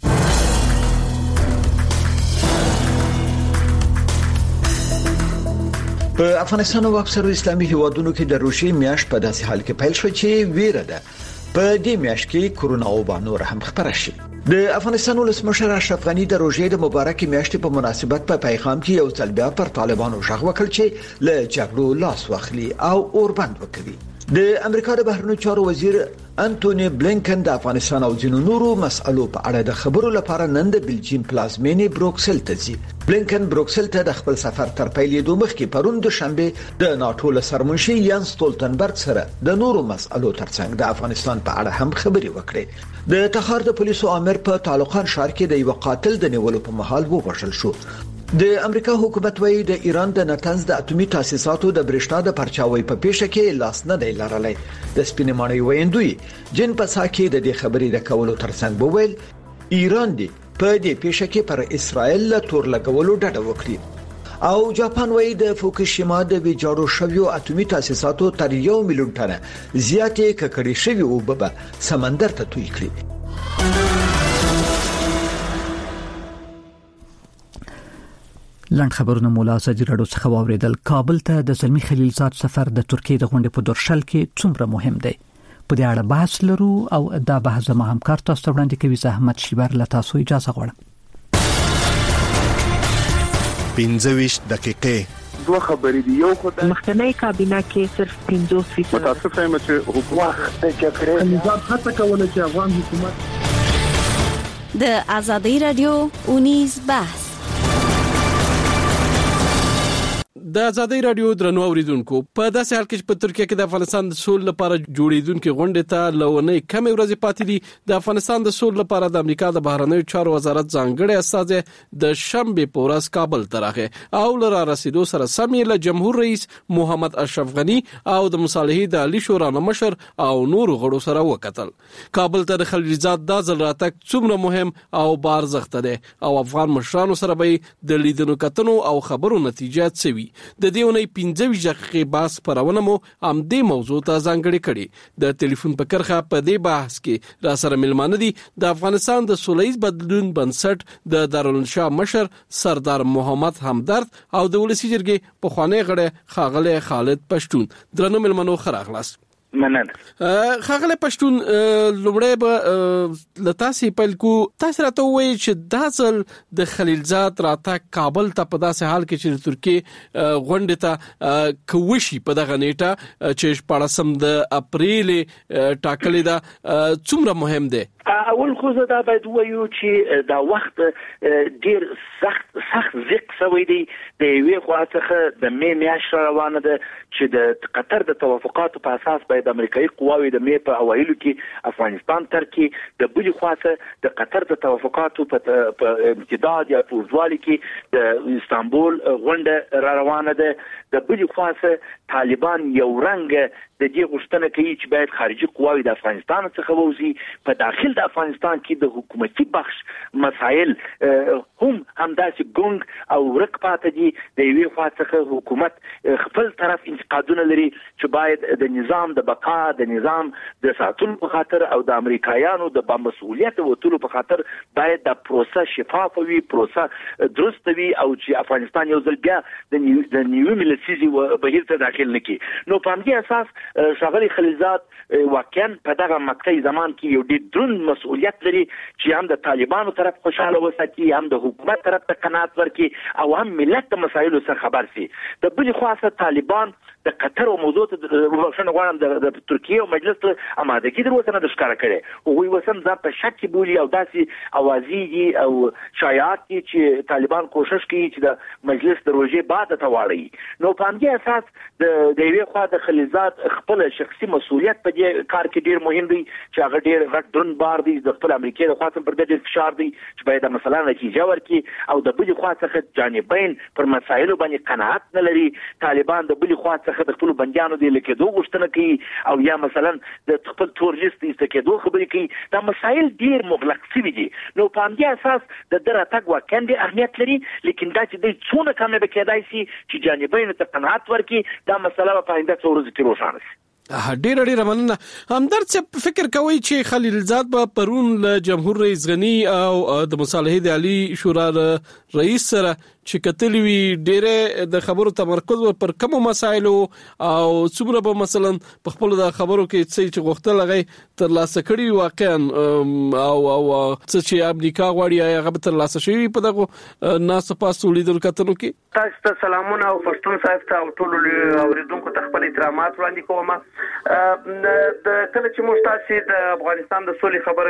په افغانستان او اکثره اسلامي هیوادونو کې د روشي میاشت په داسې حال کې پیل شو چې ویره ده په دې میاشت کې کرونا او بانور هم خبره شي. د افغانستان ولسمشر اشرف غنی د روژې د مبارکې میاشتې په مناسبت په پیغام کې یو ځل بیا پر طالبانو ژغ وکړ چې له جګړو لاس واخلي او اوربند وکړي. د امریکا د بهرنیو چارو وزیر انټونی بلینکن د افغانستان او ځینو نورو مسألو په اړه د خبرو لپاره نن د بلجیم پلازمینې بروکسل ته ځي. بلینکن بروکسل ته د خپل سفر تر پیلېدو مخکې پرون د شنبه د ناتو له سرمنشي یانس ستولتنبرګ سره د نورو مسألو ترڅنګ د افغانستان په اړه هم خبرې وکړې. د تخار د پولیسو امر په طالقان ښار کې د یو قاتل د نیولو په مهال ووژل شو. د امریکا حکومت وایي د ایران د نتنز د اټومي تاسیساتو د برېښنا د پرچاوي په پیښه کې لاس نه دی لرلی. د سپینماني ویندوی جن پساکي د دې خبرې د کولو ترڅنګ بوویل ایران دی په دې پیښه کې پر اسرائیل له تور لګولو ډډه وکړي. او جاپان وایي د فوکوشیما د ویجاړو شویو اټومي تاسیساتو تر یو میلیون ټنه زیاتې ککړې شوی اوبه به سمندر ته توی کړي. لاند خبرونه مولا ازادي راډیو څخه واوریدل. کابل ته د زلمی خلیلزاد سفر د ترکیې د غونډې په درشل کې څومره مهم دی؟ په دې اړه بحث لرو او دا بحث زما همکار تاسو ته وړاندې کوي. زحمت شیبر له تاسو اجازه غواړم. پنځه ویشت دقیقې دوه خبرې دي. یو خو د مخکنی کابینه کې صرف پنځوس فیصد متاسفه یم چې حکومت د جګړې نظام هڅه کوله چې افغان حکومت د آزادي رادیو اونیز بحث. د آزادي رادیو درنو اوریدونکو په داسې حال کې چې په ترکیه کې د افغانستان د سول لپاره جوړیدونکو غونډې ته لونې کم ورځې پاتې دي. د افغانستان د سول لپاره د امریکا د بهرنیو چارو وزارت ځانګړي استازي د شنبه په ورځ کابل ته راغی او لرا رسیدو سره سم له جمهور رئیس محمد اشرف غنی او د مصالحې د عالی شورا مشر او نور غړو سره وکتل. کابل ته د خلیلزاد د ځل راتګ څومره مهم او بارزښت دی او افغان مشرانو سره به د لیدنو کتنو او خبرو نتیجه څه وي. د دیونې پنځه ویشت دقیقې باس پرونه مو ام دې موضوع ته ځانګړي کړي. د ټلیفون په کرخه په دې بحث کې را سره ملمانه دي د افغانستان د سولهییز بدلون بنسټ د دارالانشا مشر سردار محمد همدرد او د ولسی جرګې په خوانی غړي خاغله خالد پښتون. درنو ملمنو خراغلاس مننه. خاغله پښتون لومړی به لتاسي پلکو تاسو راته وایي چې د ځل د خلیلزاد راتګ کابل ته په داسې حال کې چې ترکیه غونډه ته کوشي په دغه نیټه چې پړسم د اپریل ټاکلې ده څومره مهم ده؟ اول خو زه دا باید وایو چې دا وخت ډیر سخت سخت زیق شوی دی. د یوې خوا څخه د می میاشت روانه ده چې د قطر د توافقاتو په اساس باید امریکایي قواوې د می په اوایلو کې افغانستان ترکي، د بلې خوا څخه د قطر د توافقاتو په امتداد یا په اوږدوالي کې د استانبول غونډه را روانه ده. د بلې خوا څخه طالبان یو رنګ د دې غوښتنه کوي چې باید خارجي قواوې د افغانستان څخه ووځي. په داخل د افغانستان کې د حکومتي بخش مسایل هم همداسې ګونګ او ورک پاتې دي. د یوې خوا څخه حکومت خپل طرف انتقادونه لري چې باید د نظام د بقا د نظام د ساتلو په خاطر او د امریکایانو د با مسؤلیت وټولو په خاطر باید د پروسه شفاف وي، پروسه درست وي او چې افغانستان یو ځل بیا د نیو ملتسیزي بهیر ته داخل نکړي. نو په همدې اساس ښاغلي خلیلزاد واقعا په دغه مقطعي زمان کې یو ډېر دروند مسؤلیت لري چې هم د طالبانو طرف خوشاله وساتي، هم د حکومت طرف ته قناعت ورکړي او هم ملت د مسایلو څخه خبر شي. د بلې خوا څخه طالبان د قطر او موضوع ته وښنه غواړم د ترکیه او مجلس ته امادګي در وسنه د ښکارا کړي او وی وسن ځا په شک بولی او داسې اوازي دي او شایعات دي چې طالبان کوشش کوي چې د مجلس دروازې بعد ته واړي. نو په همدې اساس د د یوې خوا د خلیلزاد خپل شخصي مسؤلیت په دې کار کې ډیر مهم دی چې هغه ډیر غټ دروند بار دی د خپل امریکای د خوا څخه پر دې فشار دی چې باید مثلا نتیجه ورکړي او د بلې خوا څخه جانبین پر مسایلو باندې قناعت نه لري. طالبان د بلې خوا څخه د خپل بنديانو د لیکدو غوښتنه کوي او یا مثلا د خپل تور لیست ایستکېدو خبرې کوي. دا مسایل ډیر مغلق شوي دي. نو په همدې اساس د دره تګ واقعا ډېر اهمیت لري، لیکن دا چې دوی څونه کامیابه کېدای شي چې جانبین ته قناعت ورکړي، دا مسله په آینده څو ورځو کې روښانه شي. ډیر ډیر مننه. همدرد څه فکر کوي چې خلیلزاد به پرون له جمهور رئیس غنی او د مصالحې د عالی شورا رئیس سره چې کتلی وی ډیره د خبرو تمرکز پر کوم مسایلو او څومره به مثلا په خپل د خبرو کې څه چې غوښتل هغه تر لاسه کړی واقعا او او څه چې امریکا غواړي هغه تر لاسه شي په دغه ناس پاسو لیدل کتنو کې. تاسو ته سلامونه او پښتون صاحب ته او ټول اوریدونکو ته خپل احترامات وړاندې کوم. د کله چې موږ تاسو د افغانستان د سولې خبره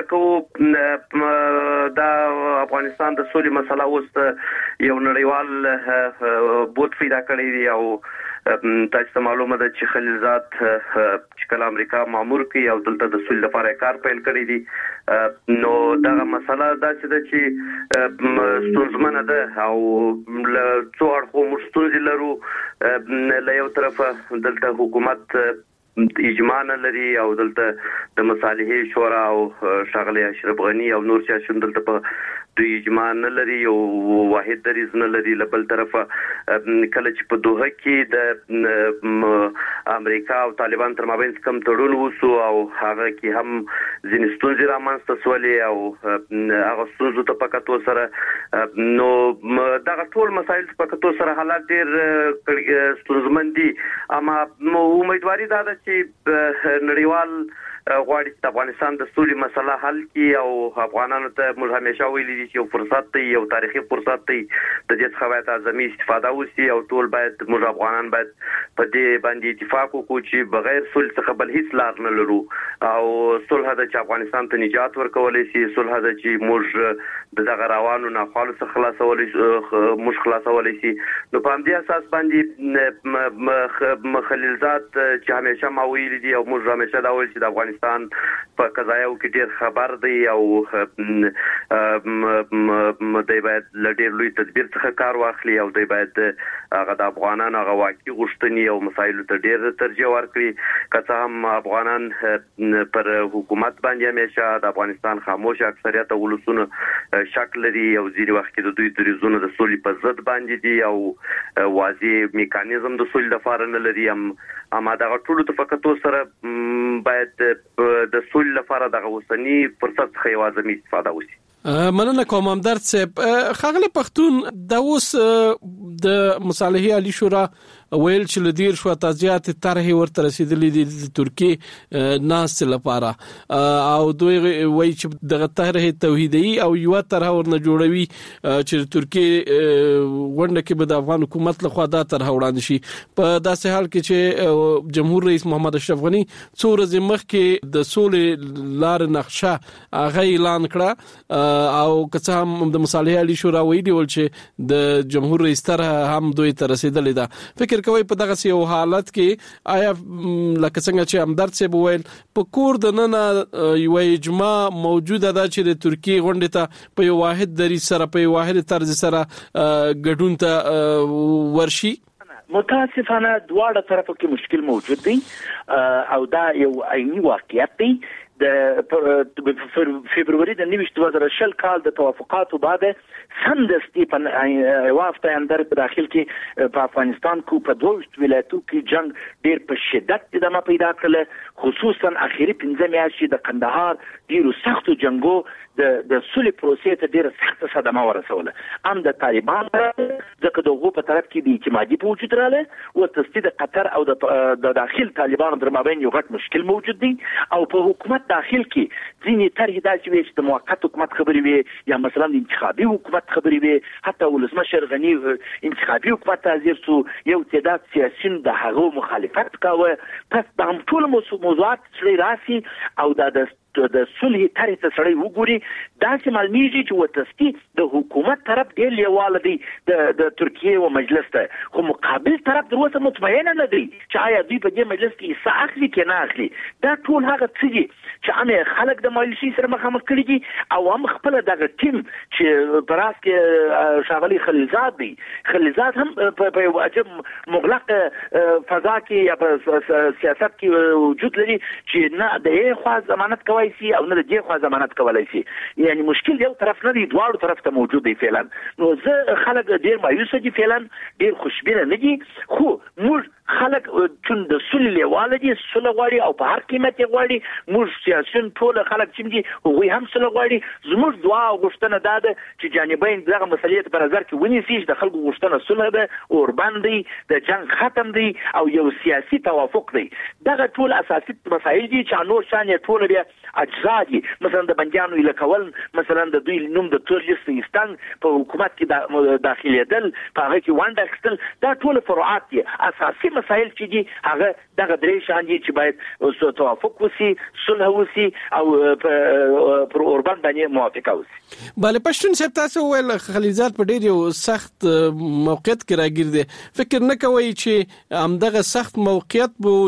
کوو، د افغانستان د سولې مسله اوس یو نړیوال بوت پیدا کړی دی او تاسو ته معلومه ده چې خلیلزاد چې کله امریکا مامور کوي او دلته د سولې لپاره کار پیل کړی دی، نو دغه مسله دا چې د چې ستونزمنه ده او له څو اړخو موږ ستونزې لرو. له یو طرفه دلته حکومت اجماع نه لري او دلته د مصالحې شورا او ښاغلي اشرف غنی او نور سیاسيون دلته په دوی اجماع نه لري او واحد دریځ نه لري. له بل طرفه کله چې په دوحه کې د امریکا او طالبان تر مابین کوم تړون وسو او هغه کې هم ځینې ستونزې رامنځته شولې او هغه ستونزو ته په کتو سره نو دغه ټول مسایل په کتو سره حالات ډېر ستونزمن دي. اما امیدواري دا ده چې نړیوال غواړي چې افغانستان د سولې مسله حل کړي او افغانانو ته موږ همیشه ویلي دي چې یو فرصت دی، یو تاریخي فرصت دی، د دې څخه باید اعظمي استفاده وشي او ټول باید موږ افغانان باید په دې باندې اتفاق وکړو چې بغیر صلح څخه بل هیڅ لار نه لرو او صلح د چې افغانستان ته نجات ورکولای شي، صلح د چې موږ د دغه روانو ناخوالو څخه خلاصولای موږ خلاصولای شي. نو په همدې اساس باندې خلیلزاد چې همیشه ما ویلي دي او موږ همیشه دا ویل چې د افغانستان په قضایاو کې ډېر خبر دی او دوی باید له ډېر لوی تدبیر څخه کار واخلي او دوی باید هغه د افغانانو هغه واقعي غوښتنې او مسایلو ته ډېر ترجیح ورکړي. که څه هم افغانان پر حکومت باندې همیشه د افغانستان خاموش اکثریت ولسونه شک لري او ځینې وخت کې د دوی دریځونه د سولې په ضد باندې دي او واضح میکانیزم د سولې لپاره نه لري. اما دغه ټولو تفکتو سره باید د سولې لپاره دغه وسنی فرصت څخه یوازې استفاده وشي. مننه کوم همدرد صاحب. خاغلی پښتون د اوس د مصالحې عالی شورا ویل چې لدیر شو تازیات طرح ورته رسیدلې د ترکیه ناس لپاره او دوی وایي چې دغه طرح توحیدي او یو طرح ورنه جوړوي چې ترکیه ونده کې به د افغان حکومت لخوا دا طرح وړاندې شي. په داسې حال کې چې جمهور رئیس محمد اشرف غنی څو ورځې مخکې د سولې لار نقشه هغه اعلان کړه او که هم د مصالحې عالی شورا ویلي ول چې د جمهور رئیس طرح هم دوی ته رسیدلې ده. فکر کوي په دغه یو حالت کې آیا لکه څنګه چې همدرد صاحب ویل په کور د نن یو اجماع موجوده ده چې د ترکیه غونډه ته په یو واحد دریځ سره په یو واحد طرز سره ګډون ته ورشي؟ متاسفانه دواړه طرفه کې مشکل موجود دی او دا یو عیني واقعیت دی. د فبروري د نوښت دوه زره شل کال د توافقاتو بعد سمدستي په وافته اندر په داخل کې په افغانستان کې په دوه ولایتو کې جنگ ډیر په شدت ادامه پیدا کړل، خصوصا اخیری پنځه میاشتې د قندهار ډیرو سختو جنگو د د سولې پروسې ته ډیره سخته صدمه ورسوله. هم د طالبان ځکه دغه په طرف کې د اعتمادي په وجود رااله او تسدید قطر او د داخل طالبان در مابین یو غټ مشکل موجود دی او په حکومت داخل کې ځینې طرحې داسې وي چې د موقت حکومت خبرې وي یا مثلا د انتخابي حکومت خبرې وي، حتی ولسمشر غني انتخابي حکومت ته حاضر سو، یو تعداد سیاسیون د هغو مخالفت کاوه. پس د هم ټول موضوعات سړی راسي او د د صلح طرح ته سړی وګوري داسې معلومیږي چې وتستی د حکومت طرف ډېر لیواله دی د د ترکیه او مجلس ته، خو مقابل طرف در اوسه مطمئنه نه دی چې آیا دوی په دې مجلس کې حصه اخلي که نه اخلي. دا ټول هغه څه دي چې هم خلک د مایوسۍ سره مخامخ کړي دي او هم خپل دغه ټیم چې په راس کې ښاغلي خلیلزاد دی، خلیلزاد هم په یو عجب مغلق فضا کې یا په سیاست کې وجود لري چې نه د یې خوا ضمانت کوي سي او نه د دې خوا ضمانت کولای شي. یعنی مشکل یو طرف نه دی، دواړو طرف ته موجود دی فعلا. نو زه خلک ډیر مایوس دي فعلا، ډیر خوشبینه نه دي، خو موږ خلک چې د سولې لیواله دي، سوله غواړي او په هر قیمت یې غواړي. موږ سیاسیون ټول خلک چې دي هغوی هم سوله غواړي. زموږ دعا او غوښتنه دا ده چې جانبین دغه مسلې په نظر کې ونیسي چې د خلکو غوښتنه سوله ده، اوربند دی، د جنگ ختم دی او یو سیاسي توافق دی. دغه ټول اساسي مسایل دي چې نور شان یې ټول بیا اجزا دي، مثلا د بندیانو اله کول، مثلا د دوی نوم د تور لیست ایستان، په حکومت کې داخليدل، په هغه کې ونډه اخیستل، دا ټول فروعات دي. اساسي مسایل چې دي هغه دغه درې شان دي چې باید توافق وسی، صلح وسی او پر اوربند باندې موافقه وسی. بله پښتون صاحب تاسو ول خلیلزاد په ډیر یو سخت موقعیت کې راګیر دي، فکر نه کوي چې همدغه سخت موقعیت بو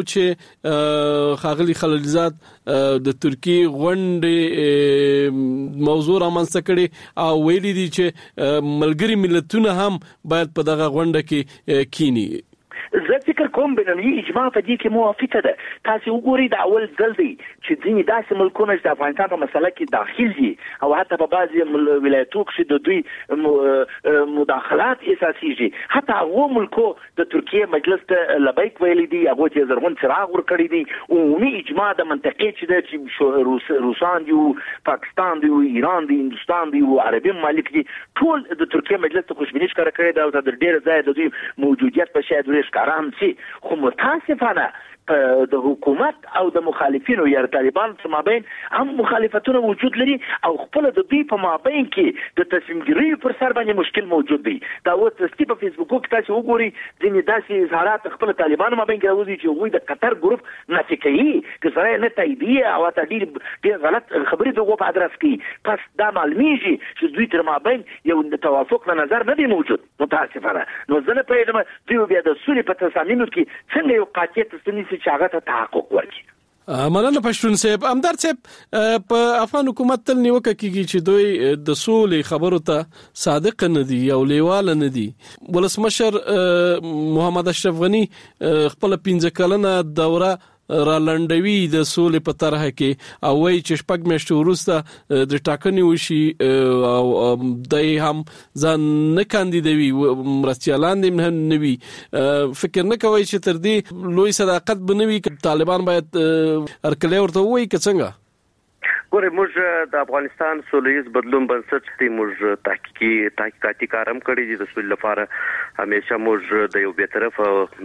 چې خاغلی خلیلزاد د ترکیه غونډې موضوع رامنځته کړي او ویلي دي چې ملګری ملتونه هم باید په دغه غونډه کې کینی. زه فکر کوم بینالمللي اجماع په دې کې موافقه ده. تاسو وګورئ د اول ځل دی چې ځینې داسې ملکونه چې د افغانستان په مسله کې داخل دي او حتی په بعضي ولایتو کې د دوی مداخلات اساسي، حتی هغو ملکو د ترکیه مجلس ته لبیک ویلي دي، هغو ته زرغون څراغ ورکړی دي. عمومي اجماع د منطقې چې ده چې روسان دي، پاکستان دی، ایران دی، هندوستان دی او عربي ممالک دي، ټول د ترکیه مجلس ته خوشبیني ښکاره کړې ده او د ډېر ځای د دوی موجودیت په شاید ورې ښکاره هم شي. خو متاسفانه د حکومت او د مخالفینو یا طالبان په مابین هم مخالفتونه وجود لري او خپل د دوی په مابین کې د تصمیم ګیرۍ پر سر باندې مشکل موجود دی. دا اوس د په فیسبوک کې تاسو وګورئ ځینې داسې اظهارات خپل طالبانو مابین کې راوځي چې هغوی د قطر ګروپ نفي کوي که سره نه تاییدیه او حتی ډېر ډېر غلط خبرې د هغو په ادرس کوي. پس دا معلومیږي چې دوی تر مابین یو توافق د نظر نه دی موجود متاسفانه. نو زه نه پوهېږم دوی بیا د سولې په تصامیمو کې څنګه یو قاطع تصمیم چې هغه ته تحقق ورکړي. مننه پښتون صاحب. امدار صاحب په افغان حکومت تل نیوکه کیږي چې دوی د سولې خبرو ته صادق نه دي او لیواله نه دي. ولسمشر محمد اشرف غنی خپل پنځه کلنه دوره را لنډوي د سولې په طرح کې او وایي چې شپږ میاشتې وروسته د ټاکنې وشي او دای هم ځان نه کاندیدوي، مرستیالان دې هم نه وي. فکر نه کوي چې تر دې لوی صداقت به نه وي که طالبان باید هرکلی ورته ووایي که څنګه؟ ګوره موږ د افغانستان سولهییز بدلون بنسټ دی، موږ تحقیقي تحقیقاتي کار هم کړی دی د سولې لپاره. همیشه موږ د یو بیطرف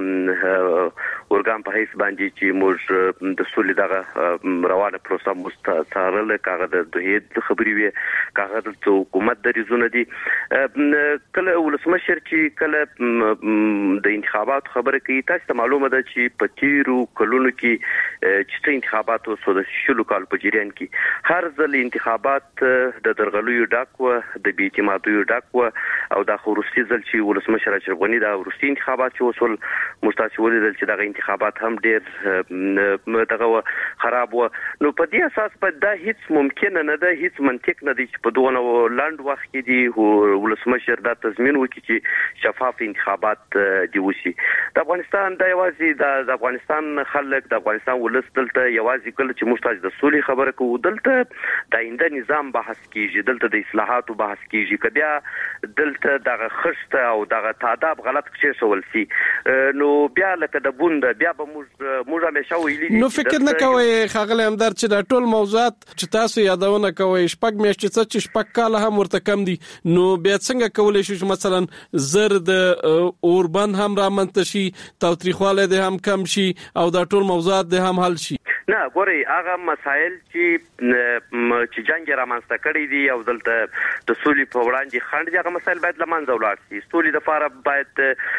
ارګان په حیث باندې چې موږ د سولې دغه روانه پروسه مستثارله کاغه د دوه خبرې وي کاغه د حکومت د ریزونه دي. کله ولسمشر چې کله د انتخاباتو خبره کوي، تاسو ته معلومه ده چې په تیرو کلونو کې چې انتخاباتو سود شلو کال په جریان کې هر ځل انتخابات د درغلیو ډاک و، د بې اعتمادیو ډاک و او دا خو وروستي ځل چې ولسمشر اشرف غني دا وروستي انتخابات چې وصول مستاسي ولیدل چې دغه انتخابات هم ډېر دغه خراب و. نو په دې اساس په دا هیڅ ممکن نه ده، هیڅ منطق نه دی چې په دوه لاند وخت کې دی ولسمشر دا تضمین وکړي چې شفاف انتخابات دی وشي. د افغانستان د یوازې د افغانستان خلک د افغانستان ولس دلته یوازې کله چې موږ تاسو د سولې خبره کوو دلته د آینده نظام بحث کیږي، دلته د اصلاحاتو بحث کیږي. کبیا دلته دغه خشت او دغه تعداد غلط کې شول سي نو بیا لکه د بوند بیا به موږ موږ همیشه ویلي نو فکر نه کوي خاغلی همدار چې د ټول موضوعات چې تاسو یادونه کوي شپږ میاشتې چې شپږ کال هم ورته کم دي، نو بیا څنګه کولای شو چې مثلا زر د اوربند هم رامنځته شي، تاوتریخواله د هم کم شي او د ټول موضوعات د هم حل شي؟ نه ګوري هغه مسائل چې چې جنگ رامنځته کړی دي او دلته د سولې په وړاندې خنډ دي، هغه مسائل باید لمنځه ولاړ شي. سولې د فاره باید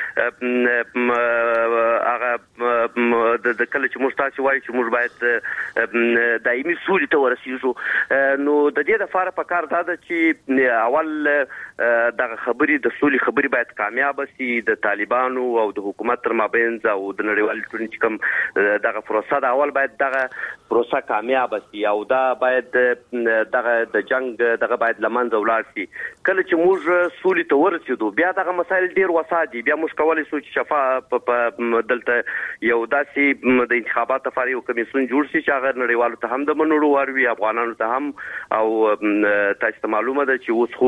هغه د کله چې موږ تاسو وایي چې موږ باید دایمي سولې ته ورسیږو، نو د دې لپاره په کار دا ده چې اول دغه خبرې د سولې خبرې باید کامیاب شي، د طالبانو او د حکومت تر مابین او د نړیوال ټولنې کوم دغه پروسه د اول باید دغه پروسه کامیاب شي او دا باید دغه د جنگ دغه باید لمنځه ولاړ شي. کله چې موږ سولې ته ورسېدو بیا دغه مسایل ډیر وسادي، بیا موږ کولای شو چې شفاف دلته یو داسې د انتخاباتو لپاره یو کمیسیون جوړ شي چې هغه نړیوالو ته هم د منلو وړ وي، افغانانو ته هم. او تاسو ته معلومه ده چې اوس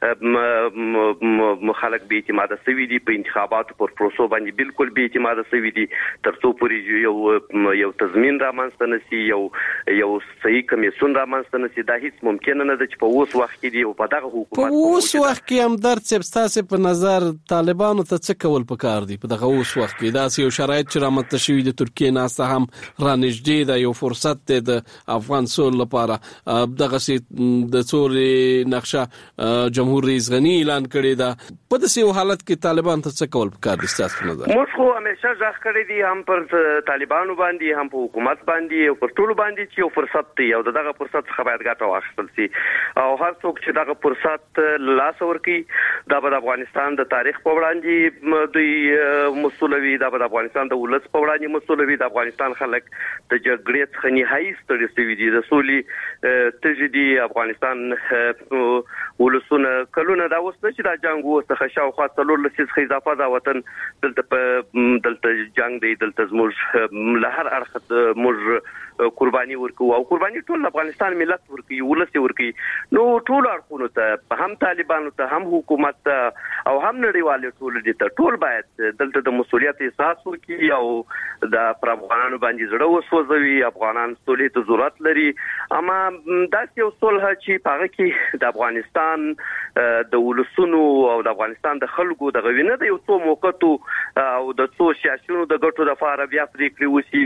خو خلک بې اعتماده شوي دي په انتخاباتو پر پروسو باندې بالکل بې اعتماده شوي دي، تر څو پورې یو یو تضمین رامنځته نشي، یو یو صحیح کمیسیون رامنځته نشي. دا هیڅ ممکن نه ده چې په اوس وخت کې دی او په دغه حکومت په اوس وخت کې هم درڅ ستاسو په نظر طالبانو ته څه کول پکار دي په دغه اوس وخت کې؟ دا یو شرایط چې رامنځته شوي د ترکیه ناسه هم رانږدې ده، یو فرصت دی د افغان سول لپاره. دغه سي د سولې نقشه جمهور رئیس غنی اعلان کړی ده، په داسې حالت کې طالبان ته څه کول پکار دي ستاسو په نظر؟ موږ خو همیشه ځخ کړی دي هم پر طالبانو باندې هم په حکومت باندې او پر ټولو باندې چې یو فرصت دی او دغه فرصت څخه باید ګټه واخیستل شي او هر څوک چې دغه فرصت لاس ورکړي دا به افغانستان د تاریخ په وړاندې دوی مسؤلوي، دا به افغانستان د ولس په وړاندې مسؤلوي. د افغانستان خلک د جګړې څخه نهایي ستړي شوي دي، د سولې تږي دي. افغانستان ولسونه کلونه دا اوس نه چې دا جنګ اوس څخه شاوخوا څلور لسیزه اضافه دا وطن دلته په دلته جنگ دی، دلته زموږ له هر اړخه موږ قرباني ورکو او قرباني ټول افغانستان ملت ورکي، ولس ورکي. نو ټول اړخونو ته هم طالبانو ته هم حکومت ته او هم نړیوال ټولنې ته ټول باید دلته د مسؤلیت احساس وکړي او د افغانانو باندې زړه وسوځوي. افغانان صلح ته ضرورت لري، اما دا یو صلح چې پاره کې د افغانستان د ولسونو او د افغانستان د خلکو د غوینه د یو څو موقتو او د څو سیاسيونو د ګټو لپاره بیا پریکړې وشي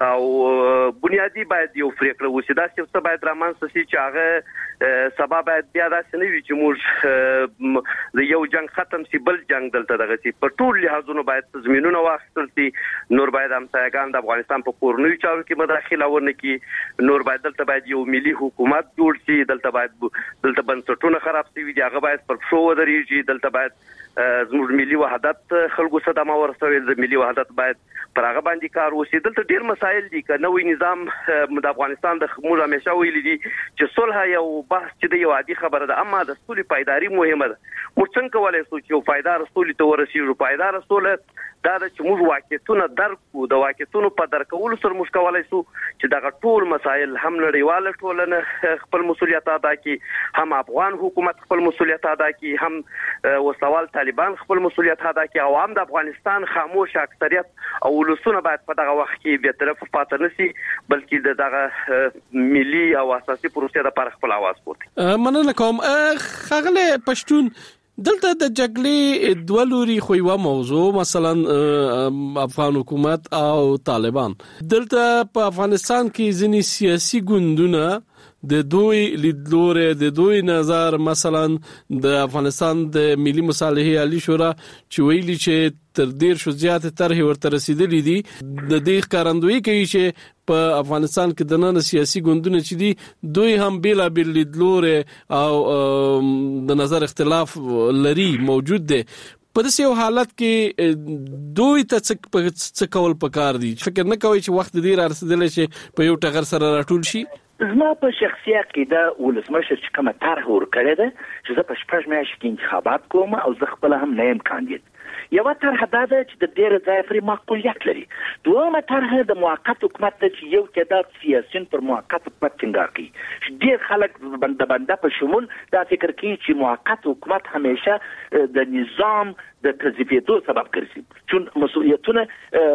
او بنیادی باید یو پریکړه وشي. دا څه باید رامنځته شي چې هغه سبب باید بیا داسې نه وي چې موږ د یو جنگ ختم شي بل جنگ دلته دغه شي. په ټول لحاظونو باید تضمینونه واخیستل شي. نور باید همسایگان د افغانستان په کورنیو چارو کې مداخله ونه کړي. نور باید دلته باید یو ملي حکومت جوړ شي. دلته باید دلته بنسټونه خراب شي دي، هغه باید پر شو ودرېږي. دلته باید زموږ ملي وحدت خلکو صدمه ورسوي، د ملي وحدت باید پر هغه باندې کار وشي. دلته ډیر مسایل دي که نوې نظام د افغانستان د موږ همیشه ویلي دي چې صلح یو بحث چې د یو عادي خبره ده، اما د صلح پایداری مهمه ده. موږ څنګه کولای شو چې یو پایدار صلح ته ورسیږو؟ پایدار صلح دا د چې موږ واقعیتونه درک کو، د واقعیتونو په درک کولو سره موږ کولای شو چې دغه ټول مسایل هم نړیواله ټولنه خپل مسؤلیت ادا کړي، هم افغان حکومت خپل مسؤلیت ادا کړي، هم وسوال طالبان خپل مسؤلیت ادا کړي او هم د افغانستان خاموش اکثریت او ولسونه باید په دغه وخت کې به طرف پاتې نشي، بلکې د دغه ملي او اساسي پروسې لپاره خپل आवाज پورته. مننه کوم. خغله پښتون دلته د جګړې دوه لوري خو یو موضوع، مثلا افغان حکومت او طالبان. دلته په افغانستان کې ځینې سیاسي ګوندونه د دوی لیدلوري د دوی نظر، مثلا د افغانستان د ملي مصالحې عالی شورا چې ویلي چې تر ډیر شو زیات طرح ورته رسیدلې دي، د دې ښکارندویي کوي چې په افغانستان کې د نن سیاسي ګوندونه چې دي دوی هم بیل بیل لیدلوري او د نظر اختلاف لري موجود دي. په داسې حالت کې دوی ته څه کول پکار دي؟ فکر نه کوي چې وخت ډیر رسیدلی شي په یو ټغر سره راټول شي؟ زما په شخصیت کې دا ولسمشر چې کومه طرح ورکړې ده چې زه په شپږ میاشتې کې انتخابات کوم او زه خپل هم نه یم کاندید. یو طرح دا ده چې د ډېر ځای پرې معقولیت لري. دویمه طرح د موقت حکومت ده چې یو تعداد سیاسیون پر موقت حکومت ټینګار کوي. ډېر خلک بنده بنده په شمول دا فکر کوي چې موقت حکومت همیشه د نظام د تضعیفېدو سبب ګرځي چې مسؤلیتونه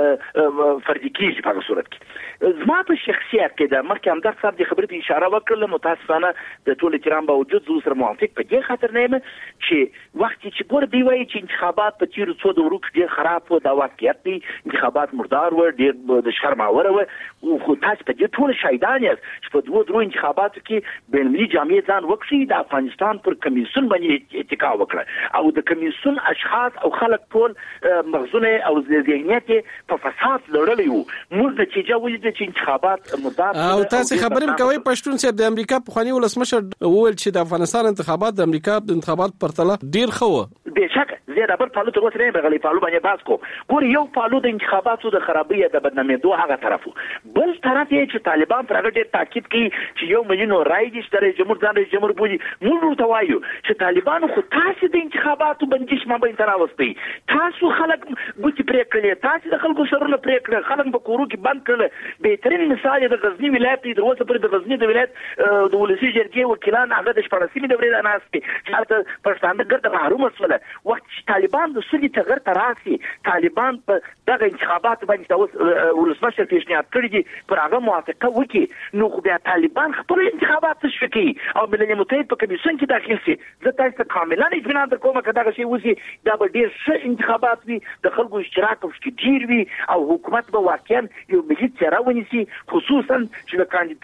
فردي کیږي په هغه صورت کې. زما په شخصیت کې د مخکې همدغه صاحب د خبرې ته اشاره وکړله، متاسفانه د ټول احترام باوجود زه سره موافق په دې خاطر نه یم چې وخت چې ګوره دوی وایي چې انتخابات په تېرو څو دورو کې ډېر خراب و، دا واقعیت دی. انتخابات مردار و، ډېر د شرماوره و، خو تاسو په دې ټول شاهدان یاست چې په دوه درو انتخاباتو کې بینالمللي جامعې ځان وکړي د افغانستان پر کمیسیون باندې اتکا وکړه او د کمیسیون اشخاص او خلک ټول مغزونه او ذهنیت په فساد لړلې وو. موږ نتیجه ولیده چې انتخابات مردار او تاسو خبرې کوي پښتون صاحب د امریکا په خواني ولسمشر وویل چې د افغانستان انتخابات د امریکا د انتخابات پرتله ډیر ښه و. بشکه زه د بل پالو تر اوسه نه غلي پالو باندې باس کو. ګور یو پالو د انتخاباتو د خرابۍ د بدنامېدو هغه طرفو، بل طرف یې چې طالبان پر هغه ډېر تاکید کوي چې یو مليون رای دي چې رئیس جمهور ځان رئیس جمهور بولي. موږ ورته وایو چې طالبانو خو تاسو د انتخاباتو بندیش ما به تراوستي، تاسو خلک ګوتې پرې کړې، تاسو د خلکو سرونه پرې کړل، خلک په کورو کې بند کړل. بهترین مثال د غزنی ولایت دی. د اوسه پر د غزنی د ولایت د ولسی جرګې وکیلان هغه د شپږمې دورې د ناستي چې هلته پښتانه ګرد محروم شول. وخت چې طالبان د سولې تغیر ته راسي، طالبان په دغه انتخابات باندې د ولسمشر پیشنهاد کړی دي پر هغه موافقه وکړي، نو خو بیا طالبان خپل انتخابات تشویق کوي او ملل متحد په کمیسیون کې داخل شي. زه تاسو ته کاملا اطمینان درکوم چې دغه شی وسی دا به ډیر ښه انتخابات وي، د خلکو اشتراک پکې ډیر وي او حکومت به واقعا یو ملي څېره ونیسي، خصوصا چې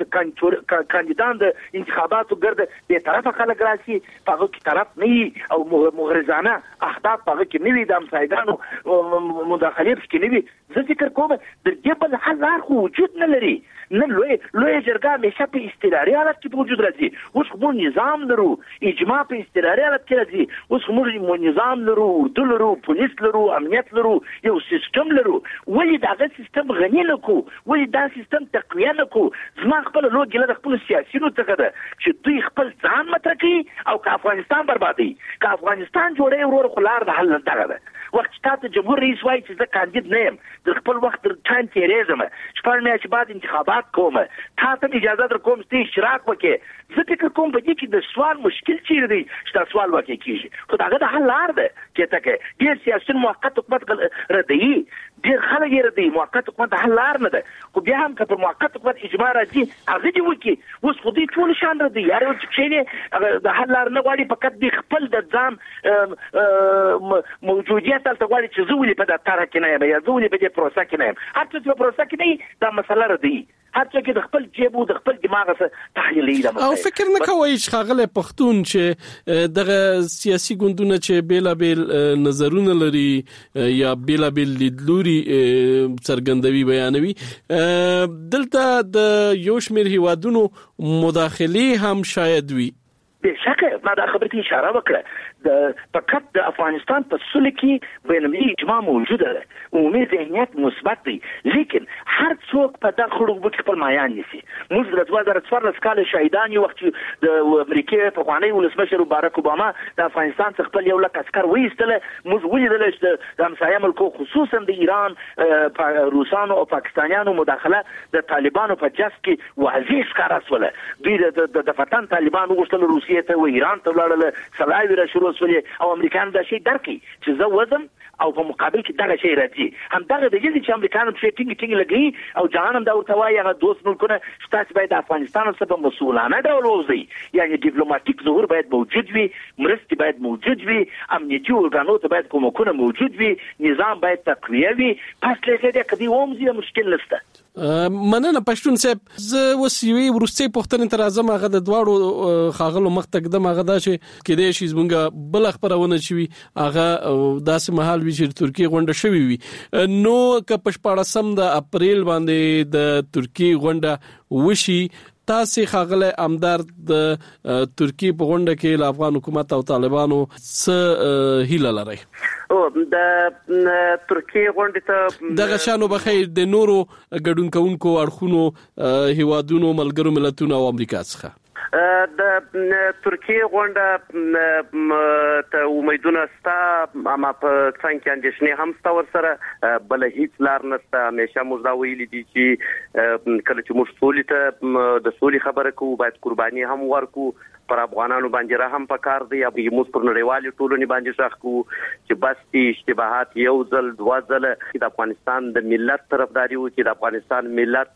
د کاندیدان د انتخاباتو ګرد به طرفه خلک راسي، په هغه کې طرف نه وي او مغرضانه اهداف په هغه کې نه وي، د همسایګانو مداخلې پکې نه وي. زه فکر کوم د دې بل حل لار خو وجود نه لري. نه لوی لوی جرګه همیشه په استقراري حالت کې وجود راځي. اوس موږ نظام لرو، اجماع په استقراري حالت کې راځي. اوس موږ نظام لرو، اردو لرو، پولیس لرو، امنیت لرو، یو سیستم لرو. ولې دغه سیستم غني نه کو؟ ولې دا سیستم تقویه نه کو؟ زما خپل لوګي له خپل سیاسيونو څخه ده چې دوی خپل ځان مطرح کوي او که افغانستان بربادي، که افغانستان جوړي ورور خلار د حل دغه ده. وخت تاسو جمهور رئیس وایي چې زه کاندید نه یم، د خپل وخت در ټایم تیریزم، شپږ میاشتې بعد انتخابات کوم، تاسو ته اجازه در کوم چې اشتراک وکړي. زه فکر کوم په دې کې د سوال مشکل چیرې دی چې دا سوال وکړي کیږي، خو داغه د حل لار ده چې تکه ډیر سیاسي موقت حکومت ردی، ډیر خلک یې ردی، موقت حکومت حل لار نه ده. خو بیا هم که پر موقت حکومت اجماع راځي هغه دې وکړي. اوس خو دې ټول شان ردی یار چې کښینه د حل لار نه غواړي، فقط دې خپل د ځان موجودیت تلته غواړي چې زه ولې په دا طرح کې نه یم یا زه ولې په دې پروسه کې نه یم. هر څه په پروسه کې نه دا مسله ردی، هر څه کې د خپل جیب او د خپل دماغ سره تحلیلي ده. او فکر نه کوي چې خاغله پښتون چې دغه سیاسي ګوندونه چې بیلا بیل نظرونه لري یا بیلا بیل لیدلوري څرګندوي بیانوي، دلته د یو شمېر هیوادونو مداخله هم شاید وي. بشکه ما دا خبرې ته اشاره وکړه. د فقط د افغانستان په سولې کې بینالمللي اجماع موجوده ده، عمومي ذهنیت مثبت دی، لیکن هر څوک په دغه خړوبو کې خپل مایان نیسي. موږ د دوه زره څوارلس کال شاهدان یو، وخت چې د امریکا پخوانی ولسمشر باراک اوباما د افغانستان څخه خپل یو لک عسکر وایستل. موږ ولیدل چې د همسایه ملکو خصوصا د ایران، روسانو او پاکستانیانو مداخله د طالبانو په جس کې واضح ښکاره شوله. دوی د دفتن طالبان وغوښتل روسیې ته و ایران ته ولاړل، سلاوي را شروع او امریکایان دا شی درکې چې زه وزم او په مقابل کې دغه شی راځي. هم دغه د دې چې امریکایان په ټینګ ټینګ لګي او جهان هم دا ورته وایي هغه دوست ملکونه چې تاسو باید د افغانستان سره په مسؤلانه ډول ووځئ، یعنی ډیپلوماټیک ظهور باید موجود وي، مرستې باید موجود وي، امنیتي ارګانو ته باید کومکونه موجود وي، نظام باید تقویه وي. پس له دې کدي وومځي مشکل نشته. مننه پښتون صاحب. زه وسوي ورسته پښتنې تر اعظم هغه د دواړو خاغلو مخ تقدم هغه دا چې کېدې شي زمونږه بل خبرونه شي هغه داسې محل وی چې ترکیه غونډه شوی وي. نو که په شپاړسم د اپریل باندې د ترکیه غونډه وشي تاسو خغله امدار د ترکیه په غونډه کې ل افغان حکومت او طالبانو څه هیله لري؟ او د ترکیه غونډه ته د غشانو بخیر د نورو ګډونکونکو اړخونو هیوادونو ملګرو ملتونو او امریکا څخه د ترکیه غونډه ته امیدونه ستا اما په څنګه کې اندېښنې هم ستا ورسره بل هیڅ لار نشته. همیشه موږ دا ویلي دي چې کله چې موږ سولې ته د سولې خبره کوو باید قرباني هم ورکو، پر افغانانو باندې رحم پکار دی. ابي موږ پر نړیوالې ټولنې باندې شخ کو چې بس دي اشتباهات یو ځل دوا ځل د افغانستان د ملت طرفداري وو، چې د افغانستان ملت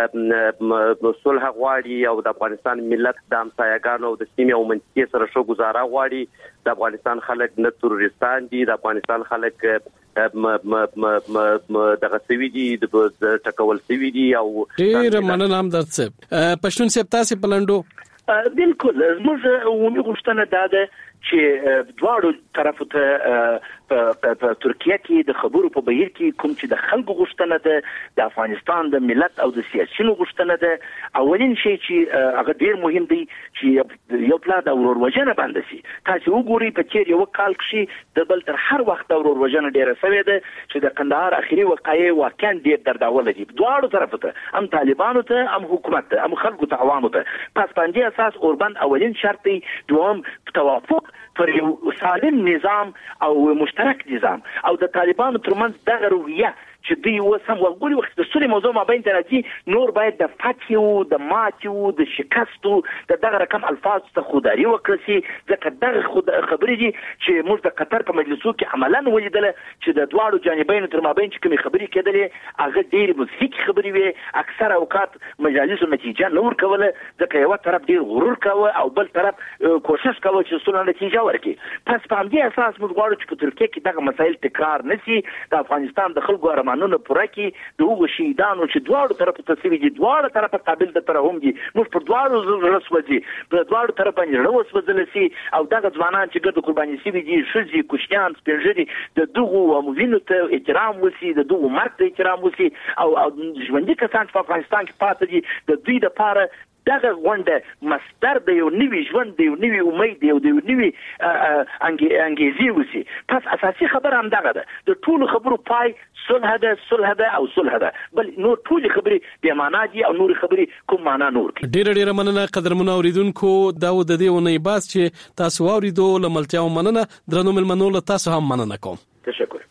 صلح غواړي او د افغانستان ملت د همسایګانو او د سیمې او منطقې سره ښه گزاره غواړي. د افغانستان خلک نه تروریستان دي، د افغانستان خلک م م م دغه سوي دي د ټکول سوي دي. او ډیر مننه هم درڅ پښتون سپ تاسو پلانډو بالکل موږ عمومي غوښتنه دا ده چې دواړو طرفو ته په ترکیه کې د خبرو په بهیر کې کوم چې د خلکو غوښتنه ده، د افغانستان د ملت او د سیاسيونو غوښتنه ده، اولین شی چې هغه ډیر مهم دی چې یو پلا د ورور باندې شي. تاسو وګورئ په چیر یو کال کې د بل تر هر وخت د ورور وژنه ډیره شوې ده چې د قندهار اخیری وقایع واقعا ډیر درداوله دي دواړو طرفو ته، هم طالبانو ته هم حکومت ته هم خلکو ته عوامو ته. پس باندې اساس اوربند اولین شرط دی، دوم توافق پر یو سالم نظام او مشترک نظام او د طالبانو ترمنځ دغه روحیه چې دوی وسم وګوري وخت د سولې موضوع ما بین تراتي نور باید د فتح او د مات او د شکست د دغه رقم الفاظ ته خوداري وکړي. ځکه دغه خبرې دي چې موږ د قطر په مجلسو کې عملاً ولیدل چې د دواړو جانبین تر مابین چې کومې خبرې کېدلې هغه ډېرې مضحکې خبرې وي. اکثر اوقات مجالسو نتیجه نه ورکوله، ځکه یو طرف ډېر غرور کوه او بل طرف کوشش کوه چې صلح نتیجه ورکړي. پس په همدې اساس موږ غواړو چې په ترکیه کې دغه مسایل تکرار نشي، د افغانستان د خلکو ارمانونه پوره کړي، د هغو شهیدانو چې دواړو طرفو ته شوي دي دواړه طرفه قابل د ترحم دي، موږ پر دواړو زړه سوځي، په دواړو طرفه باندې زړه وسوځلی شي او دغه ځوانان چې ګرد قرباني شوي دي، ښځې کوچنیان سپین ږیري، د دغو وینو ته احترام وشي، د دغو مرګ ته احترام وشي او ژوندي کسان چې په افغانستان کې پاتې دي د دوی دپاره دغه غونډه مصدر د یو نوي ژوند د یو نوي امید د یو نوي انګیزې وشي. پس اساسي خبره هم دغه ده، د ټولو خبرو پای صلح ده صلح ده او صلح ده، بل نور ټولې خبرې بې معنا دي او نور خبرې کوم معنا نور کوي. ډیره ډیره مننه قدرمنو اوریدونکو، دا و د دې ونې باس چې تاسو اوریدو لملتیاو مننه، درنو ملمنو له تاسو هم مننه کوم. تشکر.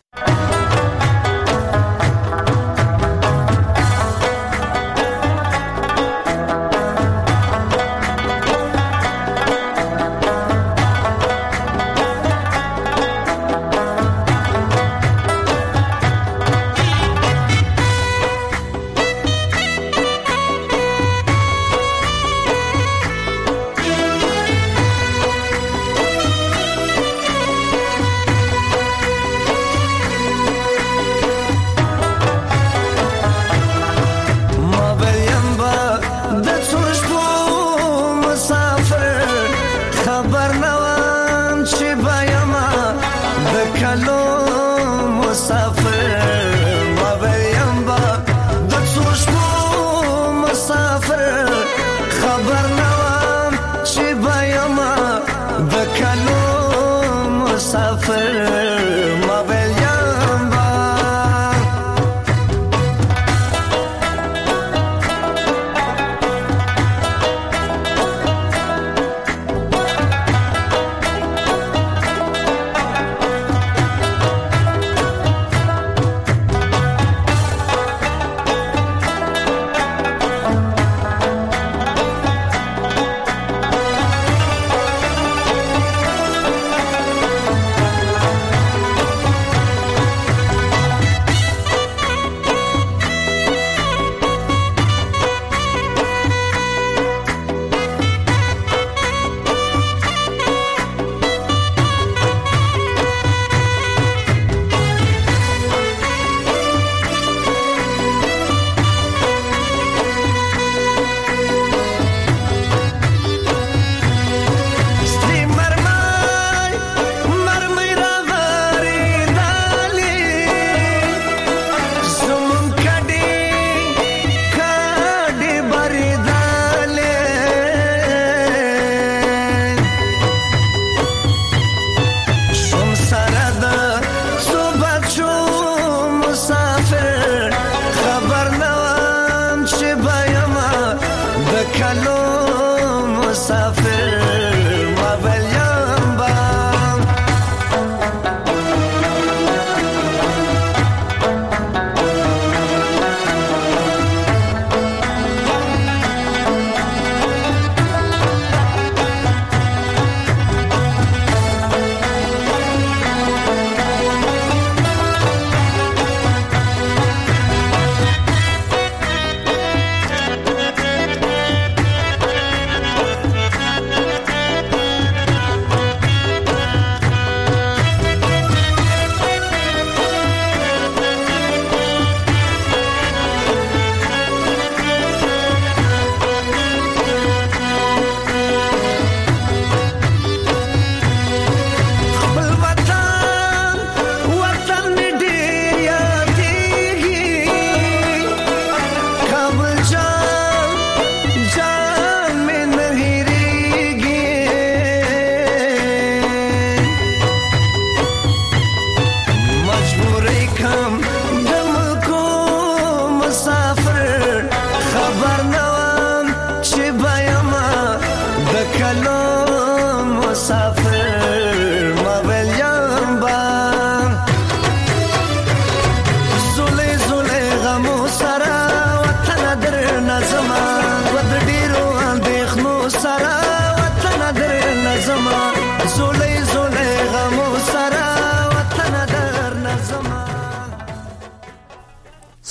خبر